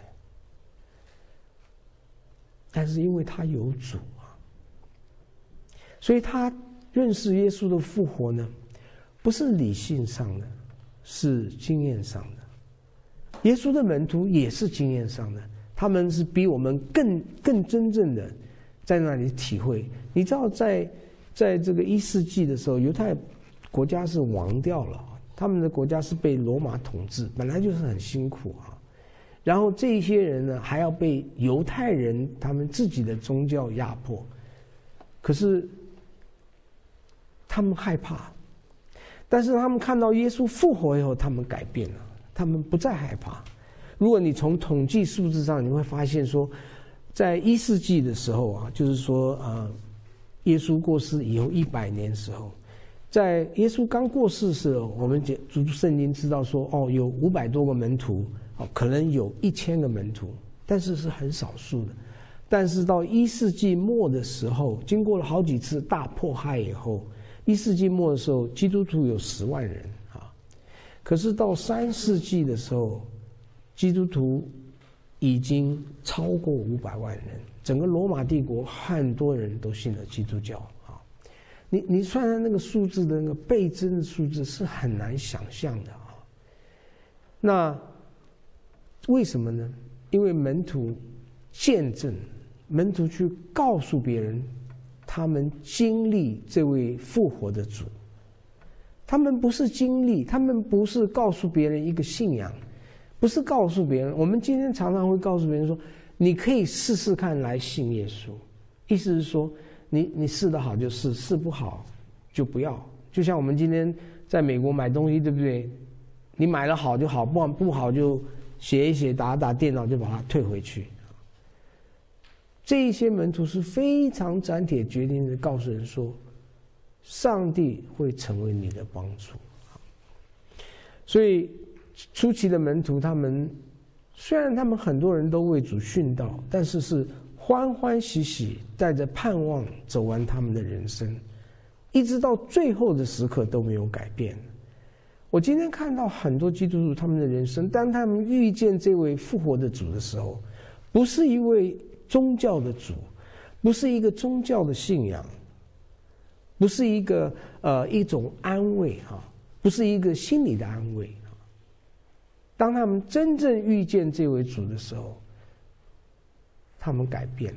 但是因为他有主啊，所以他认识耶稣的复活呢，不是理性上的，是经验上的。耶稣的门徒也是经验上的，他们是比我们更更真正的在那里体会。你知道在，在这个一世纪的时候，犹太国家是亡掉了，他们的国家是被罗马统治，本来就是很辛苦啊。然后这些人呢，还要被犹太人他们自己的宗教压迫，可是他们害怕，但是他们看到耶稣复活以后，他们改变了，他们不再害怕。如果你从统计数字上，你会发现说，在一世纪的时候啊，就是说呃，耶稣过世以后一百年的时候，在耶稣刚过世的时候，我们读圣经知道说，哦，有五百多个门徒。哦，可能有一千个门徒，但是是很少数的。但是到一世纪末的时候，经过了好几次大迫害以后，一世纪末的时候，基督徒有十万人啊。可是到三世纪的时候，基督徒已经超过五百万人，整个罗马帝国很多人都信了基督教啊。你你算算那个数字的那个倍增的数字是很难想象的啊。那为什么呢？因为门徒见证，门徒去告诉别人，他们经历这位复活的主。他们不是经历，他们不是告诉别人一个信仰，不是告诉别人。我们今天常常会告诉别人说，你可以试试看来信耶稣，意思是说，你你试得好就试，试不好就不要。就像我们今天在美国买东西，对不对？你买了好就好，不不好就写一写，打打电脑就把它退回去。这一些门徒是非常斩铁决定的告诉人说，上帝会成为你的帮助。所以初期的门徒，他们虽然他们很多人都为主殉道，但是是欢欢喜喜带着盼望走完他们的人生，一直到最后的时刻都没有改变。我今天看到很多基督徒他们的人生，当他们遇见这位复活的主的时候，不是一位宗教的主，不是一个宗教的信仰，不是一个呃一种安慰哈、啊，不是一个心理的安慰。当他们真正遇见这位主的时候，他们改变了，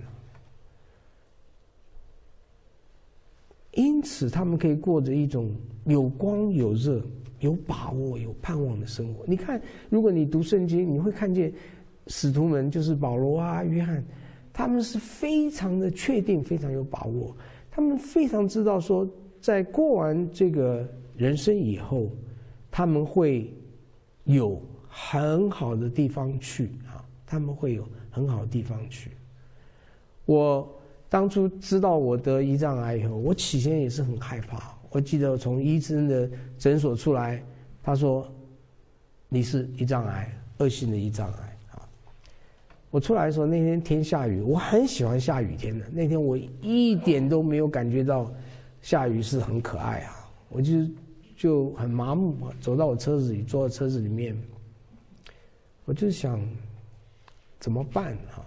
因此他们可以过着一种有光有热、有把握、有盼望的生活。你看，如果你读圣经，你会看见使徒们，就是保罗啊、约翰，他们是非常的确定、非常有把握。他们非常知道说，在过完这个人生以后，他们会有很好的地方去啊，他们会有很好的地方去。我当初知道我得胰脏癌以后，我起先也是很害怕。我记得我从医生的诊所出来，他说你是胰脏癌，恶性的胰脏癌啊。我出来的时候，那天天下雨，我很喜欢下雨天的。那天我一点都没有感觉到下雨是很可爱啊，我就就很麻木，走到我车子里，坐在车子里面，我就想怎么办啊？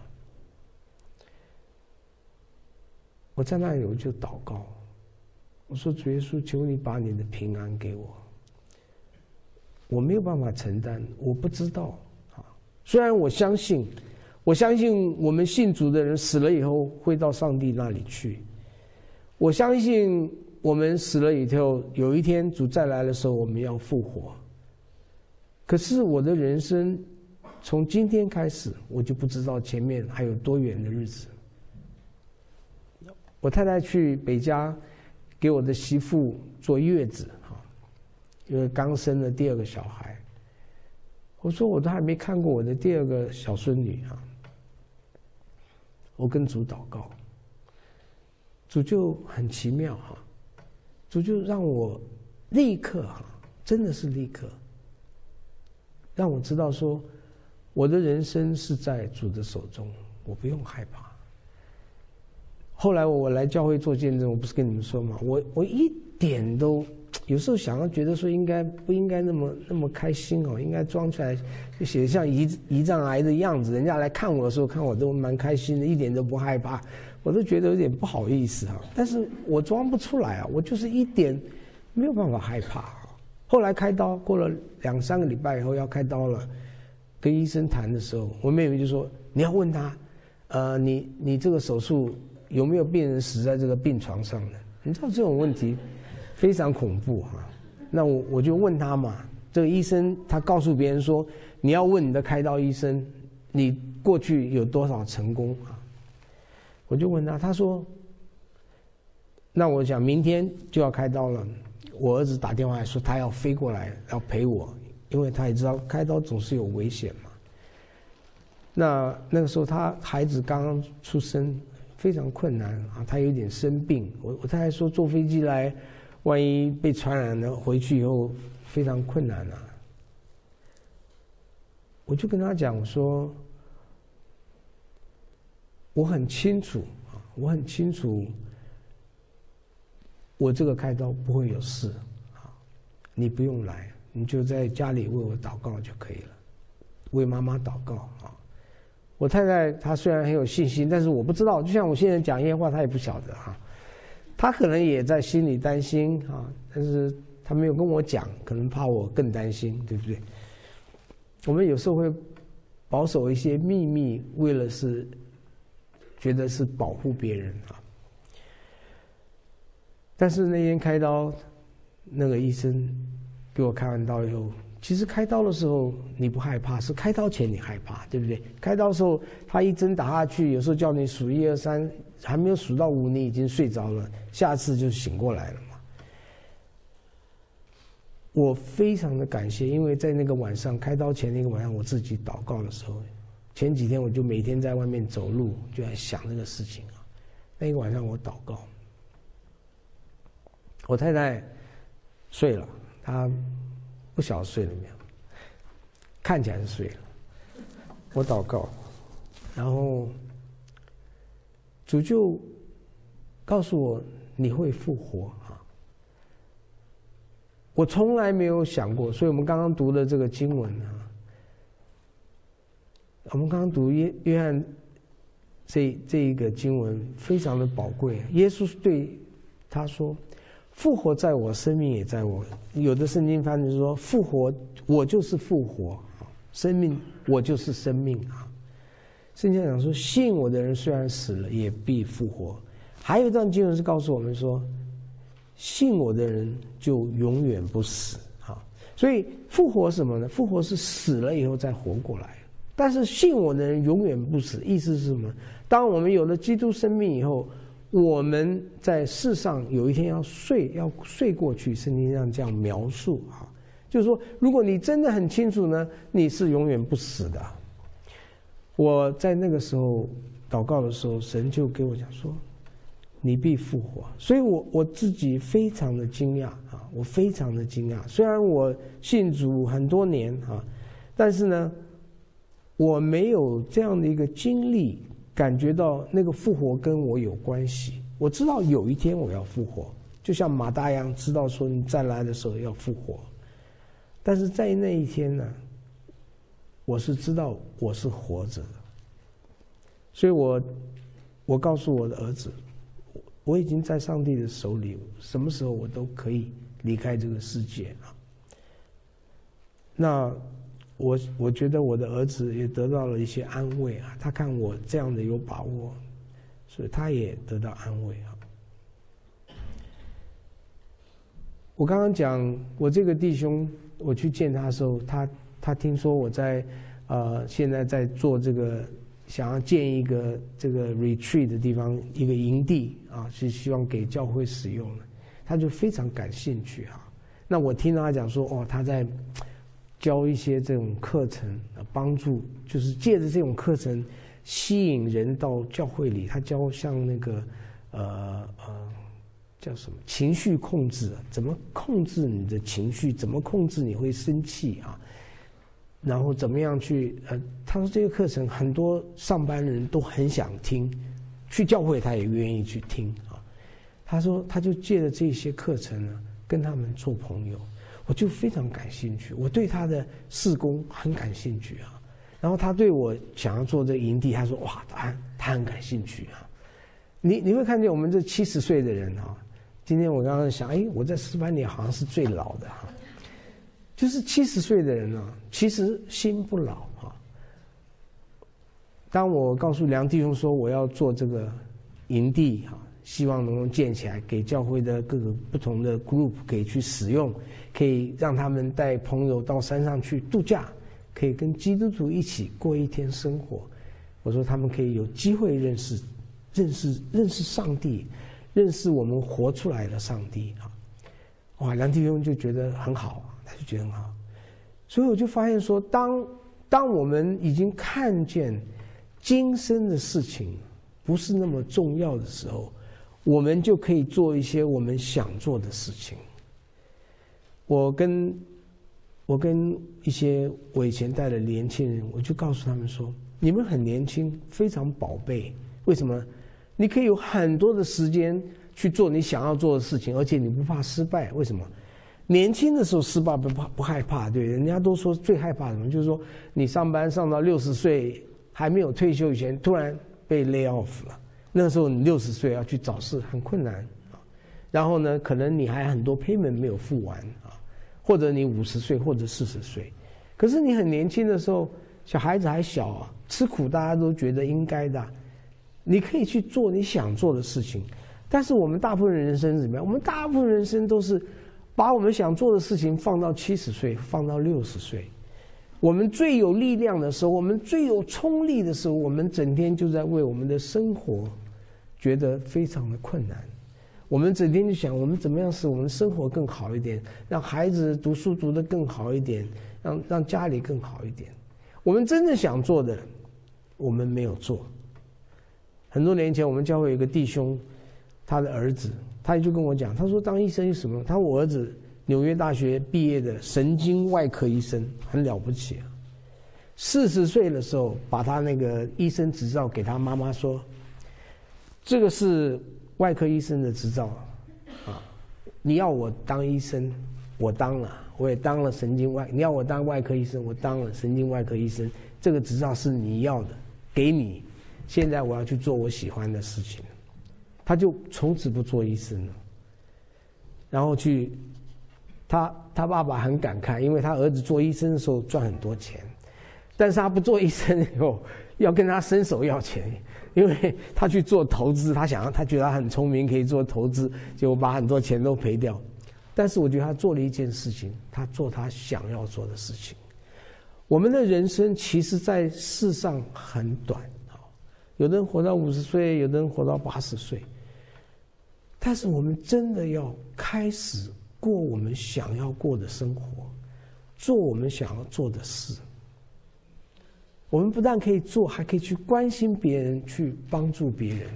我在那里我就祷告，我说主耶稣，求你把你的平安给我。我没有办法承担，我不知道啊。虽然我相信，我相信我们信主的人死了以后会到上帝那里去。我相信我们死了以后，有一天主再来的时候，我们要复活。可是我的人生从今天开始，我就不知道前面还有多远的日子。我太太去北家给我的媳妇坐月子哈，因为刚生了第二个小孩。我说我都还没看过我的第二个小孙女啊。我跟主祷告，主就很奇妙哈，主就让我立刻哈，真的是立刻，让我知道说，我的人生是在主的手中，我不用害怕。后来我来教会做见证，我不是跟你们说吗？我我一点都，有时候想要觉得说应该不应该那么那么开心哦，应该装出来就写得像胰胰脏癌的样子，人家来看我的时候看我都蛮开心的，一点都不害怕，我都觉得有点不好意思啊。但是我装不出来啊，我就是一点没有办法害怕啊。后来开刀，过了两三个礼拜以后要开刀了，跟医生谈的时候，我妹妹就说你要问他，呃，你你这个手术有没有病人死在这个病床上的？你知道这种问题非常恐怖哈、啊。那我我就问他嘛，这个医生他告诉别人说，你要问你的开刀医生，你过去有多少成功啊？我就问他，他说，那我想明天就要开刀了，我儿子打电话来说他要飞过来要陪我，因为他也知道开刀总是有危险嘛。那那个时候他孩子刚刚出生。非常困难啊，他有点生病。我我太太说坐飞机来，万一被传染了，回去以后非常困难啊。我就跟他讲，我说我很清楚啊，我很清楚，我这个开刀不会有事啊，你不用来，你就在家里为我祷告就可以了，为妈妈祷告啊。我太太她虽然很有信心，但是我不知道，就像我现在讲一些话，她也不晓得哈、啊。她可能也在心里担心啊，但是她没有跟我讲，可能怕我更担心，对不对？我们有时候会保守一些秘密，为了是觉得是保护别人啊。但是那天开刀，那个医生给我开完刀以后。其实开刀的时候你不害怕，是开刀前你害怕，对不对？开刀的时候他一针打下去，有时候叫你数一二三，还没有数到五，你已经睡着了，下次就醒过来了嘛。我非常的感谢，因为在那个晚上开刀前那个晚上，我自己祷告的时候，前几天我就每天在外面走路，就在想这个事情啊。那个晚上我祷告，我太太睡了，她。不晓得睡了没有，看起来是睡了。我祷告，然后主就告诉我你会复活啊！我从来没有想过，所以我们刚刚读的这个经文啊，我们刚刚读约约翰这这一个经文非常的宝贵。耶稣对他说。复活在我，生命也在我。有的圣经翻译说，复活，我就是复活，生命，我就是生命啊。圣经讲说，信我的人虽然死了，也必复活。还有一段经文是告诉我们说，信我的人就永远不死啊。所以复活什么呢？复活是死了以后再活过来。但是信我的人永远不死，意思是什么？当我们有了基督生命以后， 我们在世上有一天要睡，要睡过去，圣经上这样描述啊，就是说，如果你真的很清楚呢，你是永远不死的。我在那个时候祷告的时候，神就给我讲说，你必复活。所以我我自己非常的惊讶啊，我非常的惊讶。虽然我信主很多年啊，但是呢，我没有这样的一个经历。感觉到那个复活跟我有关系，我知道有一天我要复活，就像马大一样知道说你再来的时候要复活。但是在那一天呢，我是知道我是活着的，所以我我告诉我的儿子，我已经在上帝的手里，什么时候我都可以离开这个世界啊。那我我觉得我的儿子也得到了一些安慰啊，他看我这样的有把握，所以他也得到安慰啊。我刚刚讲，我这个弟兄，我去见他的时候，他他听说我在呃现在在做这个，想要建一个这个 retreat 的地方，一个营地啊，是希望给教会使用的，他就非常感兴趣啊。那我听到他讲说，哦，他在教一些这种课程，帮助就是借着这种课程吸引人到教会里。他教像那个呃呃叫什么情绪控制，怎么控制你的情绪，怎么控制你会生气啊，然后怎么样去呃，他说这个课程很多上班人都很想听，去教会他也愿意去听啊。他说他就借着这些课程呢，跟他们做朋友。我就非常感兴趣，我对他的事工很感兴趣啊。然后他对我想要做这营地，他说哇，他他很感兴趣啊。你你会看见我们这七十岁的人啊，今天我刚刚想，哎，我在诗班里好像是最老的哈、啊，就是七十岁的人啊，其实心不老啊。当我告诉梁弟兄说我要做这个营地啊，希望能够建起来，给教会的各个不同的 group 可以去使用，可以让他们带朋友到山上去度假，可以跟基督徒一起过一天生活。我说他们可以有机会认识、认识、认识上帝，认识我们活出来的上帝啊！哇，梁弟兄就觉得很好，他就觉得很好。所以我就发现说，当当我们已经看见今生的事情不是那么重要的时候，我们就可以做一些我们想做的事情。我跟我跟一些我以前带的年轻人，我就告诉他们说，你们很年轻，非常宝贝。为什么？你可以有很多的时间去做你想要做的事情，而且你不怕失败。为什么？年轻的时候失败不怕不害怕，对，人家都说最害怕什么？就是说你上班上到六十岁还没有退休以前，突然被 lay off 了。那个时候你六十岁要去找事很困难啊，然后呢，可能你还很多 payment 没有付完啊，或者你五十岁或者四十岁，可是你很年轻的时候，小孩子还小啊，吃苦大家都觉得应该的，你可以去做你想做的事情。但是我们大部分人生是怎么样？我们大部分人生都是把我们想做的事情放到七十岁，放到六十岁。我们最有力量的时候，我们最有冲力的时候，我们整天就在为我们的生活觉得非常的困难。我们整天就想，我们怎么样使我们的生活更好一点，让孩子读书读得更好一点，让让家里更好一点。我们真正想做的，我们没有做。很多年前，我们教会有一个弟兄，他的儿子，他就跟我讲，他说当医生是什么？他说我儿子纽约大学毕业的神经外科医生，很了不起啊。四十岁的时候，把他那个医生执照给他妈妈说，这个是外科医生的执照啊，你要我当医生，我当了，我也当了神经外，你要我当外科医生，我当了神经外科医生，这个执照是你要的，给你。现在我要去做我喜欢的事情，他就从此不做医生了，然后去，他他爸爸很感慨，因为他儿子做医生的时候赚很多钱，但是他不做医生以后要跟他伸手要钱，因为他去做投资，他想他觉得他很聪明，可以做投资，结果把很多钱都赔掉。但是我觉得他做了一件事情，他做他想要做的事情。我们的人生其实在世上很短。有的人活到五十岁，有的人活到八十岁， 但是我们真的要开始过我们想要过的生活，做我们想要做的事。我们不但可以做，还可以去关心别人，去帮助别人。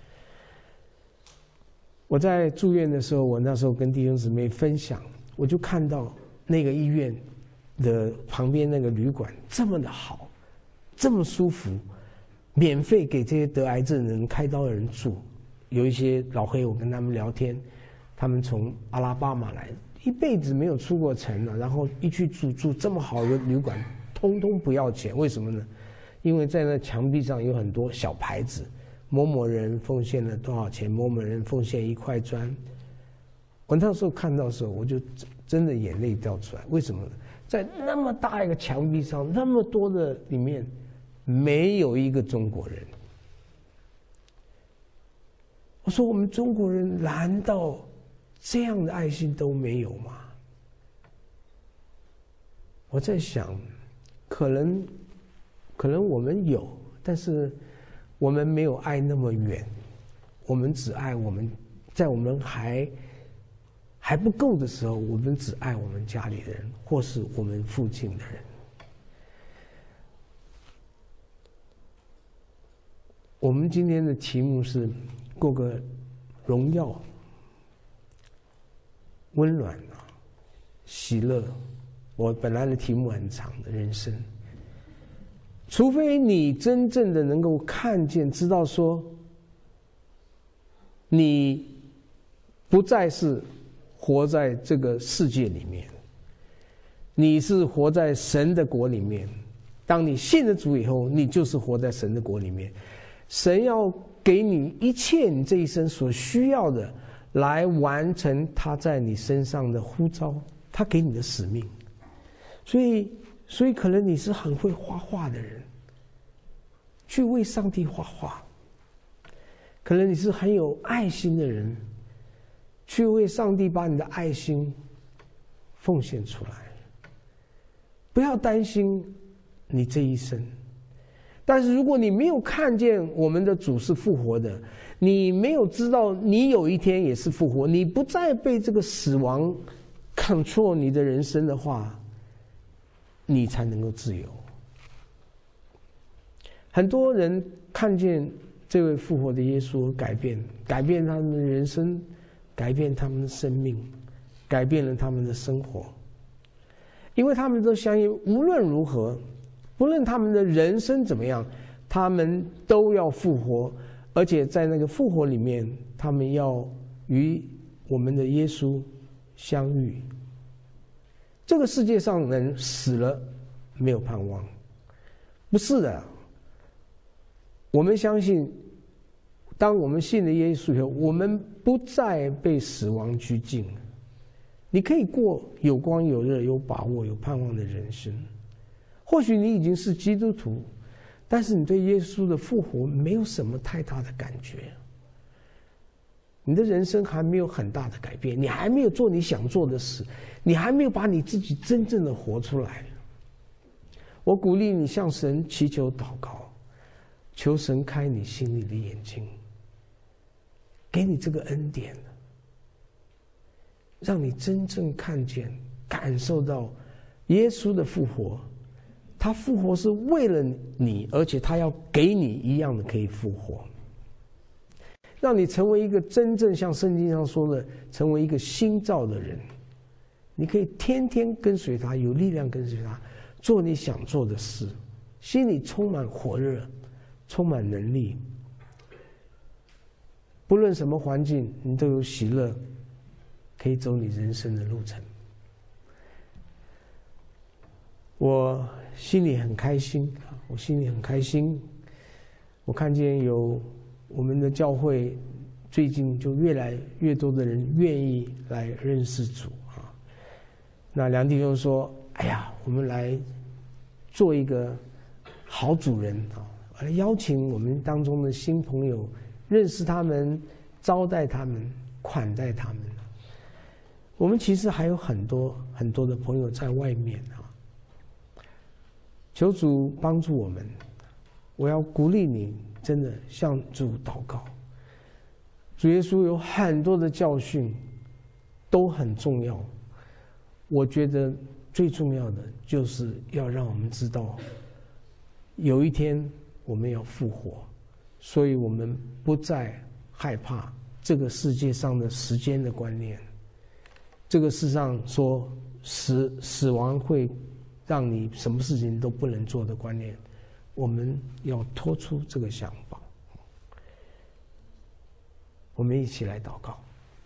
我在住院的时候，我那时候跟弟兄姊妹分享，我就看到那个医院的旁边那个旅馆这么的好，这么舒服，免费给这些得癌症的人开刀的人住。有一些老黑，我跟他们聊天，他们从阿拉巴马来，一辈子没有出过城了，然后一去住住这么好的旅馆，通通不要钱。为什么呢？因为在那墙壁上有很多小牌子，某某人奉献了多少钱，某某人奉献一块砖。我那时候看到的时候，我就真的眼泪掉出来。为什么呢？在那么大一个墙壁上，那么多的里面，没有一个中国人。我说我们中国人难道这样的爱心都没有吗？我在想，可能可能我们有，但是我们没有爱那么远，我们只爱我们在我们还还不够的时候，我们只爱我们家里的人，或是我们附近的人。我们今天的题目是过个荣耀、温暖、喜乐。我本来的题目很长的人生，除非你真正的能够看见、知道说，你不再是活在这个世界里面，你是活在神的国里面。当你信了主以后，你就是活在神的国里面。神要给你一切你这一生所需要的，来完成他在你身上的呼召，他给你的使命。所以，所以可能你是很会画画的人，去为上帝画画；可能你是很有爱心的人，去为上帝把你的爱心奉献出来。不要担心你这一生。但是如果你没有看见我们的主是复活的，你没有知道你有一天也是复活，你不再被这个死亡 control 你的人生的话，你才能够自由。很多人看见这位复活的耶稣改变，改变他们的人生，改变他们的生命，改变了他们的生活，因为他们都相信无论如何，不论他们的人生怎么样，他们都要复活，而且在那个复活里面，他们要与我们的耶稣相遇。这个世界上人死了没有盼望，不是的。我们相信，当我们信了耶稣以后，我们不再被死亡拘禁，你可以过有光有热、有把握、有盼望的人生。或许你已经是基督徒，但是你对耶稣的复活没有什么太大的感觉，你的人生还没有很大的改变，你还没有做你想做的事，你还没有把你自己真正的活出来。我鼓励你向神祈求祷告，求神开你心里的眼睛，给你这个恩典，让你真正看见、感受到耶稣的复活。他复活是为了你，而且他要给你一样的可以复活，让你成为一个真正像圣经上说的，成为一个新造的人。你可以天天跟随他，有力量跟随他，做你想做的事，心里充满火热，充满能力。不论什么环境，你都有喜乐，可以走你人生的路程。我心里很开心，我心里很开心。我看见有我们的教会最近就越来越多的人愿意来认识主啊。那梁弟兄说：“哎呀，我们来做一个好主人啊，来邀请我们当中的新朋友认识他们，招待他们，款待他们。”我们其实还有很多很多的朋友在外面啊。求主帮助我们，我要鼓励你，真的向主祷告， 主耶稣有很多的教训都很重要，我觉得最重要的就是要让我们知道，有一天我们要复活，所以我们不再害怕这个世界上的时间的观念。这个世上说死死亡会让你什么事情都不能做的观念，我们要脱出这个想法。我们一起来祷告。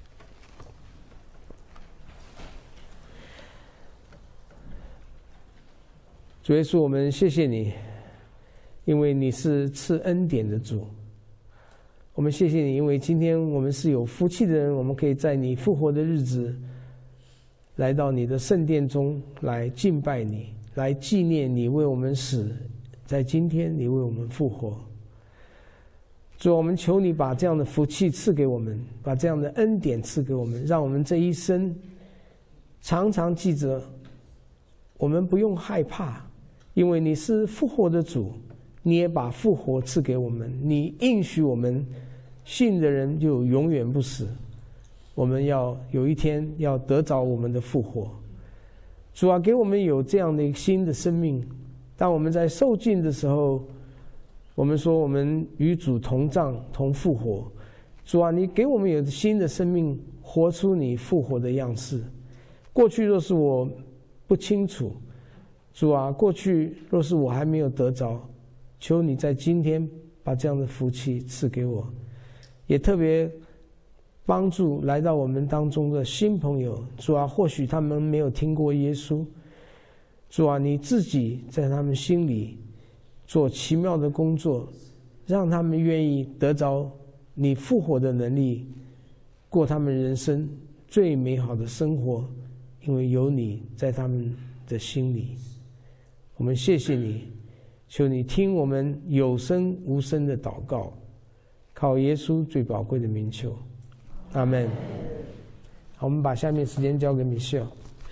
主耶稣，我们谢谢你，因为你是赐恩典的主。我们谢谢你，因为今天我们是有福气的人，我们可以在你复活的日子来到你的圣殿中来敬拜你，来纪念你为我们死，在今天你为我们复活。主，我们求你把这样的福气赐给我们，把这样的恩典赐给我们，让我们这一生常常记着，我们不用害怕，因为你是复活的主，你也把复活赐给我们，你应许我们信的人就永远不死，我们要有一天要得着我们的复活。主啊，给我们有这样的一个新的生命，当我们在受尽的时候，我们说我们与主同葬同复活。主啊，你给我们有新的生命，活出你复活的样式。过去若是我不清楚，主啊，过去若是我还没有得着，求你在今天把这样的福气赐给我，也特别帮助来到我们当中的新朋友。主啊，或许他们没有听过耶稣，主啊，你自己在他们心里做奇妙的工作，让他们愿意得着你复活的能力，过他们人生最美好的生活，因为有你在他们的心里。我们谢谢你，求你听我们有声无声的祷告，靠耶稣最宝贵的名求，阿们。好，我们把下面时间交给米歇尔。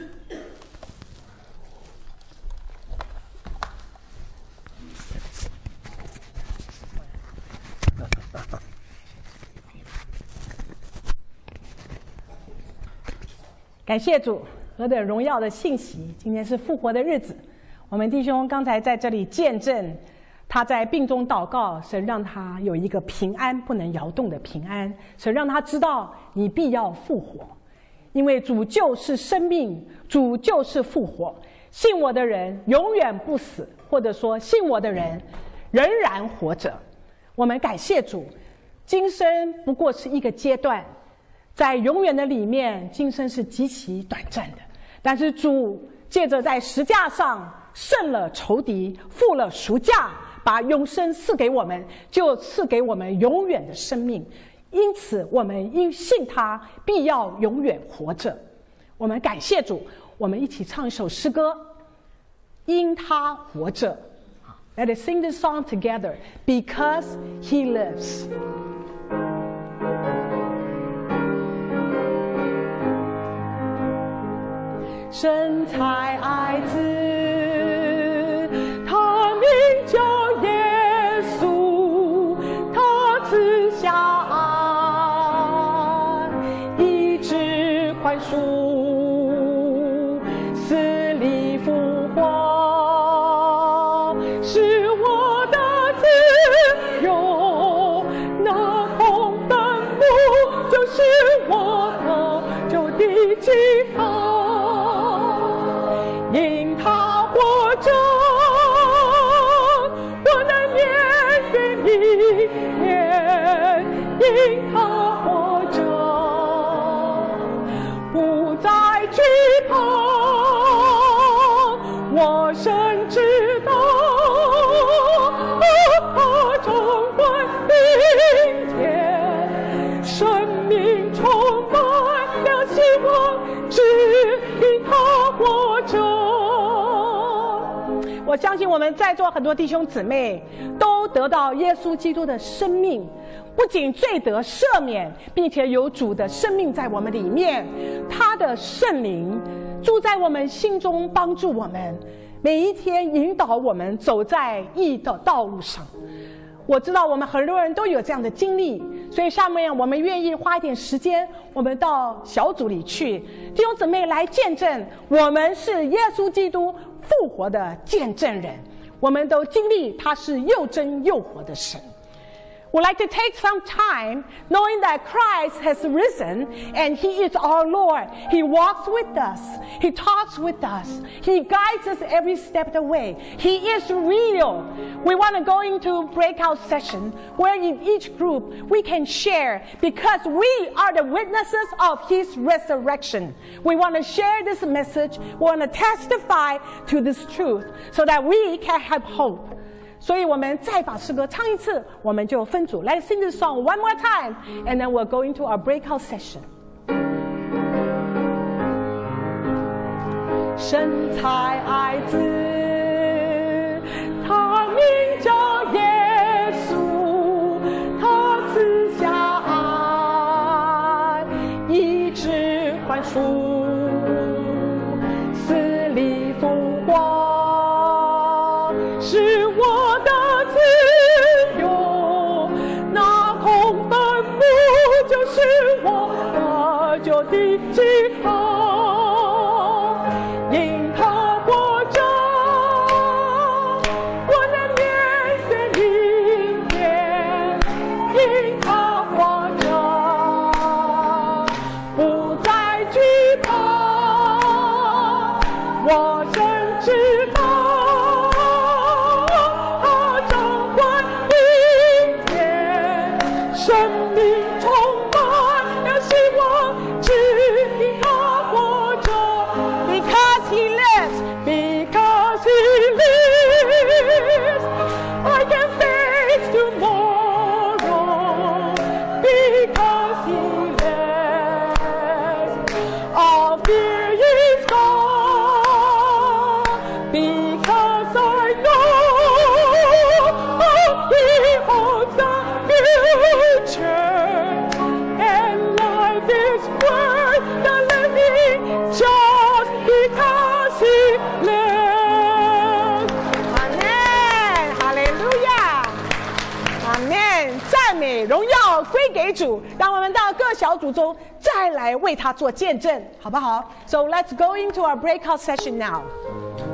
感谢主，何等荣耀的信息！今天是复活的日子，我们弟兄刚才在这里见证，他在病中祷告，神让他有一个平安不能摇动的平安，神让他知道你必要复活，因为主就是生命，主就是复活。信我的人永远不死，或者说信我的人仍然活着。我们感谢主，今生不过是一个阶段，在永远的里面，今生是极其短暂的，但是主借着在十架上胜了仇敌，付了赎价，把永生赐给我们，就赐给我们永远的生命。因此我们因信他必要永远活着。我们感谢主，我们一起唱一首诗歌，因他活着。 Let us sing this song together, because he lives. 生才爱子，他名叫耶稣，他赐下爱，医治宽恕，死里复活，是我的自由。那空坟墓就是我的救的记号。 因他活着，我能面对明天；因他活着，不再惧怕。我深知道，他掌管明天，生命充满了希望，只因他活着。 我相信我们在座很多弟兄姊妹都得到耶稣基督的生命，不仅罪得赦免，并且有主的生命在我们里面，他的圣灵住在我们心中，帮助我们每一天，引导我们走在义的道路上。 我知道我们很多人都有这样的经历，所以下面我们愿意花一点时间，我们到小组里去，弟兄姊妹来见证，我们是耶稣基督复活的见证人，我们都经历他是又真又活的神。We'd like to take some time knowing that Christ has risen and He is our Lord. He walks with us. He talks with us. He guides us every step of the way. He is real. We want to go into breakout session where in each group we can share because we are the witnesses of His resurrection. We want to share this message. We want to testify to this truth so that we can have hope.所以我们再把诗歌唱一次，我们就分组。Let's sing this song one more time, and then we'll go into our breakout session. 神才爱子，他名叫耶稣，他赐下爱，医治宽恕，死里复活，是我的自由，那空坟墓就是我的救的记号，因他活着，我能面对明天，因他活着，不再惧怕，我深知道。生命充满了希望，只因他活着。Because he lives, because he lives, I can face tomorrow. Because he lives, all fear is gone. Because I know he holds the future.And life is worth the living just because He lives. Amen. Hallelujah. Amen. 赞美荣耀归给主，让我们到各小组中再来为他做见证，好不好？So let's go into our breakout session now.